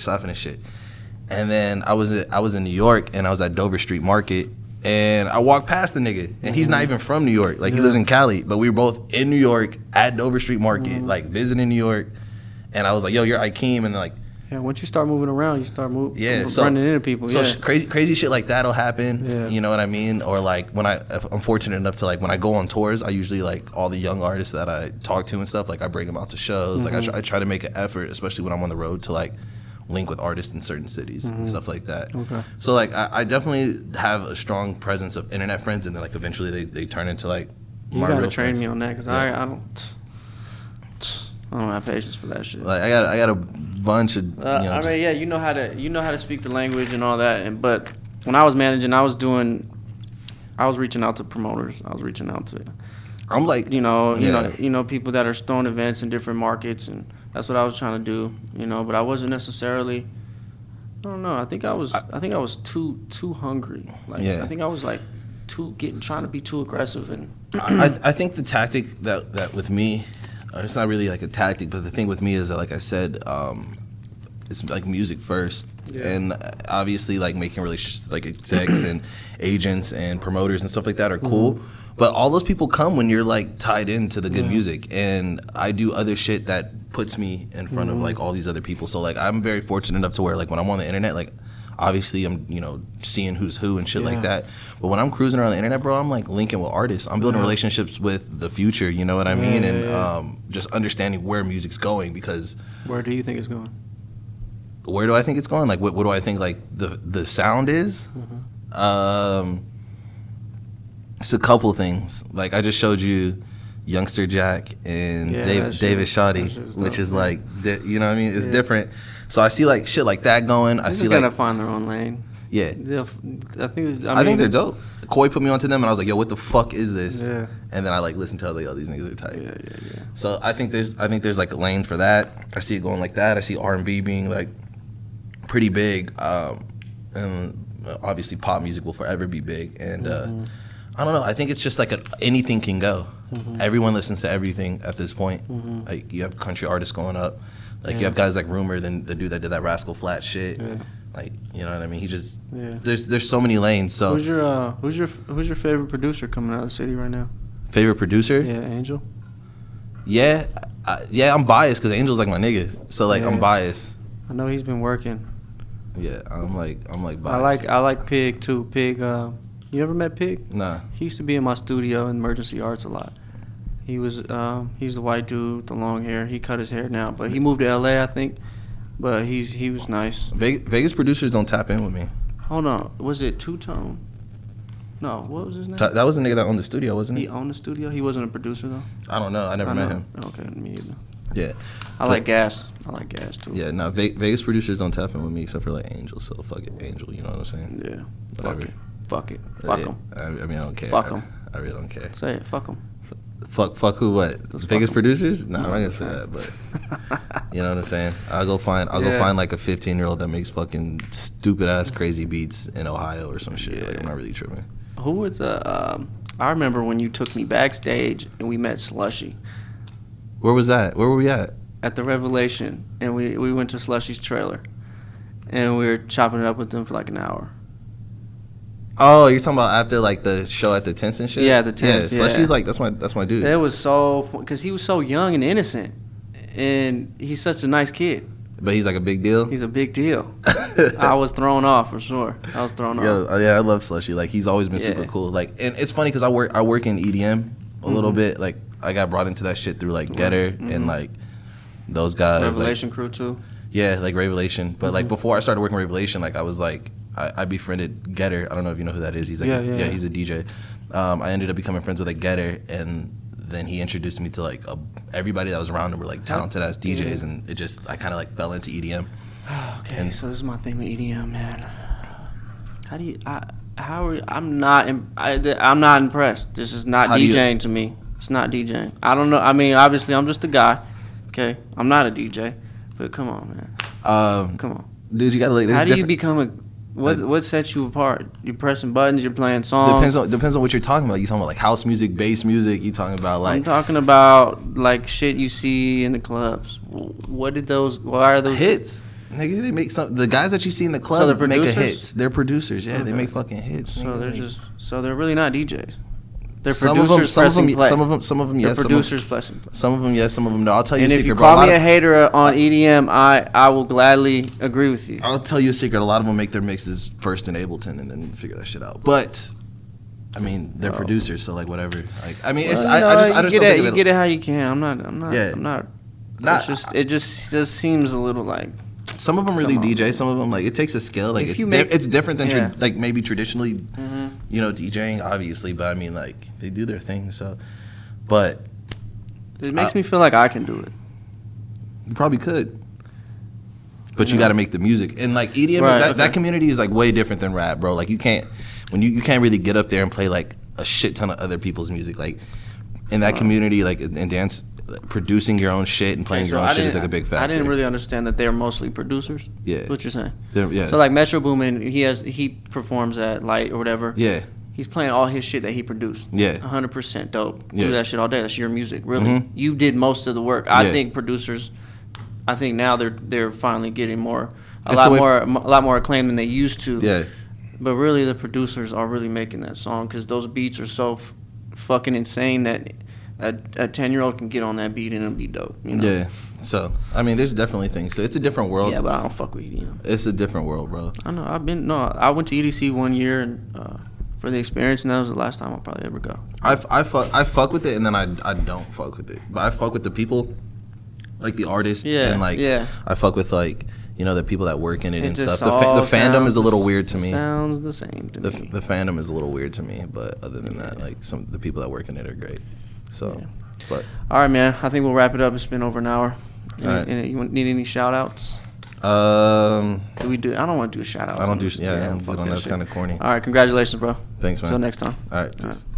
[SPEAKER 4] And then I was in New York, and I was at Dover Street Market, and I walked past the nigga, and he's not even from New York. Like he lives in Cali, but we were both in New York at Dover Street Market, like visiting New York. And I was like, yo, you're Ikeem, and then like.
[SPEAKER 1] Yeah, once you start moving around, you start running into people.
[SPEAKER 4] So crazy shit like that'll happen. Yeah. You know what I mean? Or like if I'm fortunate enough to like when I go on tours, I usually like all the young artists that I talk to and stuff. Like I bring them out to shows. Like I try to make an effort, especially when I'm on the road, to like link with artists in certain cities and stuff like that. Okay. So like I definitely have a strong presence of internet friends, and then like eventually they turn into like
[SPEAKER 1] my real friends. You gotta train me on that because I don't have patience for that shit.
[SPEAKER 4] Like I got a bunch of.
[SPEAKER 1] You know how to speak the language and all that. But when I was managing, I was reaching out to promoters. I was reaching out to.
[SPEAKER 4] I'm like
[SPEAKER 1] people that are throwing events in different markets, and that's what I was trying to do. But I wasn't necessarily. I don't know. I think I was too hungry. I think I was like trying to be too aggressive, and.
[SPEAKER 4] I think the tactic that with me. It's not really like a tactic, but the thing with me is that, like I said, it's like music first, and obviously like making relationships like execs and agents and promoters and stuff like that are cool. But all those people come when you're like tied into the good music, and I do other shit that puts me in front of like all these other people. So like I'm very fortunate enough to where like when I'm on the internet, like obviously I'm seeing who's who and shit like that. But when I'm cruising around the internet, bro, I'm like linking with artists. I'm building relationships with the future, you know what I mean? And just understanding where music's going, because
[SPEAKER 1] where do you think it's going?
[SPEAKER 4] Where do I think it's going? Like what do I think like the sound is? It's a couple things. Like I just showed you Youngster Jack and David Shoddy, which is like, you know what I mean? It's different. So I see like shit like that going. I see like
[SPEAKER 1] gotta find their own lane.
[SPEAKER 4] Yeah,
[SPEAKER 1] I think
[SPEAKER 4] they're dope. Koi put me onto them, and I was like, "Yo, what the fuck is this?" Yeah. And then I like listened to it, I was like, "Yo, these niggas are tight." Yeah. So I think there's like a lane for that. I see it going like that. I see R&B being like pretty big, and obviously pop music will forever be big. And I don't know. I think it's just like anything can go. Everyone listens to everything at this point. Like you have country artists going up. Like you have guys like Rumor, then the dude that did that Rascal Flatts shit. Yeah. Like, you know what I mean? He just there's so many lanes. So
[SPEAKER 1] who's your favorite producer coming out of the city right now?
[SPEAKER 4] Favorite producer?
[SPEAKER 1] Yeah, Angel.
[SPEAKER 4] Yeah, I'm biased because Angel's like my nigga. So like I'm biased.
[SPEAKER 1] I know he's been working.
[SPEAKER 4] Yeah, I'm like biased.
[SPEAKER 1] I like Pig too. Pig. You ever met Pig?
[SPEAKER 4] Nah.
[SPEAKER 1] He used to be in my studio in Emergency Arts a lot. He was he's the white dude with the long hair. He cut his hair now, but he moved to LA, I think. But he was nice.
[SPEAKER 4] Vegas producers don't tap in with me.
[SPEAKER 1] Hold on, was it Two Tone? No, what was his name?
[SPEAKER 4] That was the nigga that owned the studio, wasn't he?
[SPEAKER 1] He owned the studio. He wasn't a producer though.
[SPEAKER 4] I don't know. I never met him.
[SPEAKER 1] Okay, me either.
[SPEAKER 4] Yeah.
[SPEAKER 1] I like Gas. I like Gas too.
[SPEAKER 4] Yeah, no, Vegas producers don't tap in with me except for like Angel. So fuck it, Angel. You know what I'm saying?
[SPEAKER 1] Yeah. Fuck it. Fuck him.
[SPEAKER 4] I mean, I don't care.
[SPEAKER 1] Fuck him.
[SPEAKER 4] I really don't care.
[SPEAKER 1] Say it. Fuck him.
[SPEAKER 4] Fuck who? What? Those biggest producers? No, I'm not gonna say that, but you know what I'm saying. I'll go find like a 15-year-old that makes fucking stupid ass crazy beats in Ohio or some shit. Like, I'm not really tripping.
[SPEAKER 1] Who was I remember when you took me backstage and we met Slushy.
[SPEAKER 4] Where was that? Where were we at?
[SPEAKER 1] At the Revelation, and we went to Slushy's trailer, and we were chopping it up with them for like an hour.
[SPEAKER 4] Oh, you're talking about after like the show at the tents and shit?
[SPEAKER 1] Yeah, the tents. Yeah,
[SPEAKER 4] Slushy's like that's my dude.
[SPEAKER 1] It was so fun because he was so young and innocent, and he's such a nice kid.
[SPEAKER 4] But he's like a big deal.
[SPEAKER 1] He's a big deal. I was thrown off for sure. I was thrown off.
[SPEAKER 4] Yeah, I love Slushy. Like he's always been super cool. Like, and it's funny because I work in EDM a little bit. Like I got brought into that shit through like Getter and like those guys.
[SPEAKER 1] Revelation
[SPEAKER 4] like,
[SPEAKER 1] crew too.
[SPEAKER 4] Yeah, like Revelation. But like before I started working Revelation, like I was like. I befriended Getter. I don't know if you know who that is. He's like, he's a DJ. I ended up becoming friends with a Getter, and then he introduced me to like everybody that was around him were like talented ass DJs, and it just I kind of like fell into EDM.
[SPEAKER 1] Okay, and so this is my thing with EDM, man. How do you? I'm not impressed. This is not DJing to me. It's not DJing. I don't know. I mean, obviously, I'm just a guy. Okay, I'm not a DJ, but come on, man. Come on,
[SPEAKER 4] dude. You gotta like.
[SPEAKER 1] How do you become a What sets you apart? You're pressing buttons. You're playing songs.
[SPEAKER 4] Depends on what you're talking about. You talking about like house music, bass music. You talking about like?
[SPEAKER 1] I'm talking about like shit you see in the clubs. What did those? Why are those
[SPEAKER 4] hits? Nigga, they make some. The guys that you see in the club make a hits. They're producers. Yeah, okay. They make fucking hits.
[SPEAKER 1] So they're really not DJs. They're producers. Some of them, yes.
[SPEAKER 4] Some of them, yes.
[SPEAKER 1] Producers pressing play.
[SPEAKER 4] Some of them, yes. Some of them, no. I'll tell you a secret.
[SPEAKER 1] And if you call me a hater on EDM, I will gladly agree with you.
[SPEAKER 4] I'll tell you a secret. A lot of them make their mixes first in Ableton and then figure that shit out. But I mean, they're producers, so like whatever. Like I mean, it's I just get it.
[SPEAKER 1] You get it how you can. I'm not. It just seems a little like.
[SPEAKER 4] Some of them really DJ. Some of them like it takes a skill. Like it's different than like maybe traditionally, you know, DJing obviously. But I mean, like they do their thing. So, but
[SPEAKER 1] it makes me feel like I can do it.
[SPEAKER 4] You probably could, but you got to make the music and like EDM. That community is like way different than rap, bro. Like you can't you can't really get up there and play like a shit ton of other people's music. Like in that community, like in dance. Producing your own shit and playing your own shit is like a big factor.
[SPEAKER 1] I didn't really understand that they're mostly producers.
[SPEAKER 4] Yeah,
[SPEAKER 1] that's what you're saying.
[SPEAKER 4] Yeah.
[SPEAKER 1] So like Metro Boomin, he performs at Light or whatever.
[SPEAKER 4] Yeah.
[SPEAKER 1] He's playing all his shit that he produced.
[SPEAKER 4] Yeah.
[SPEAKER 1] 100% dope. Do that shit all day. That's your music, really. You did most of the work. I think producers. I think now they're finally getting a lot more acclaim than they used to.
[SPEAKER 4] Yeah.
[SPEAKER 1] But really, the producers are really making that song because those beats are so fucking insane that. A 10-year-old can get on that beat and it'll be dope. You know?
[SPEAKER 4] Yeah. So I mean, there's definitely things. So it's a different world.
[SPEAKER 1] Yeah, but I don't fuck with EDM.
[SPEAKER 4] It's a different world, bro.
[SPEAKER 1] I know. I went to EDC 1 year and for the experience, and that was the last time I'll probably ever go.
[SPEAKER 4] I fuck with it, and then I don't fuck with it. But I fuck with the people, like the artists, and like I fuck with like. You know, the people that work in it and stuff. The fandom is a little weird to me.
[SPEAKER 1] Sounds the same to me.
[SPEAKER 4] The fandom is a little weird to me, but other than that, like the people that work in it are great. So, but
[SPEAKER 1] all right, man. I think we'll wrap it up. It's been over an hour. You need any shout outs? Do we do? I don't want to do a shout out.
[SPEAKER 4] I don't do. Yeah, I'm good on that. That's kind of corny.
[SPEAKER 1] All right, congratulations, bro.
[SPEAKER 4] Thanks, man.
[SPEAKER 1] Until next time.
[SPEAKER 4] All right. Peace.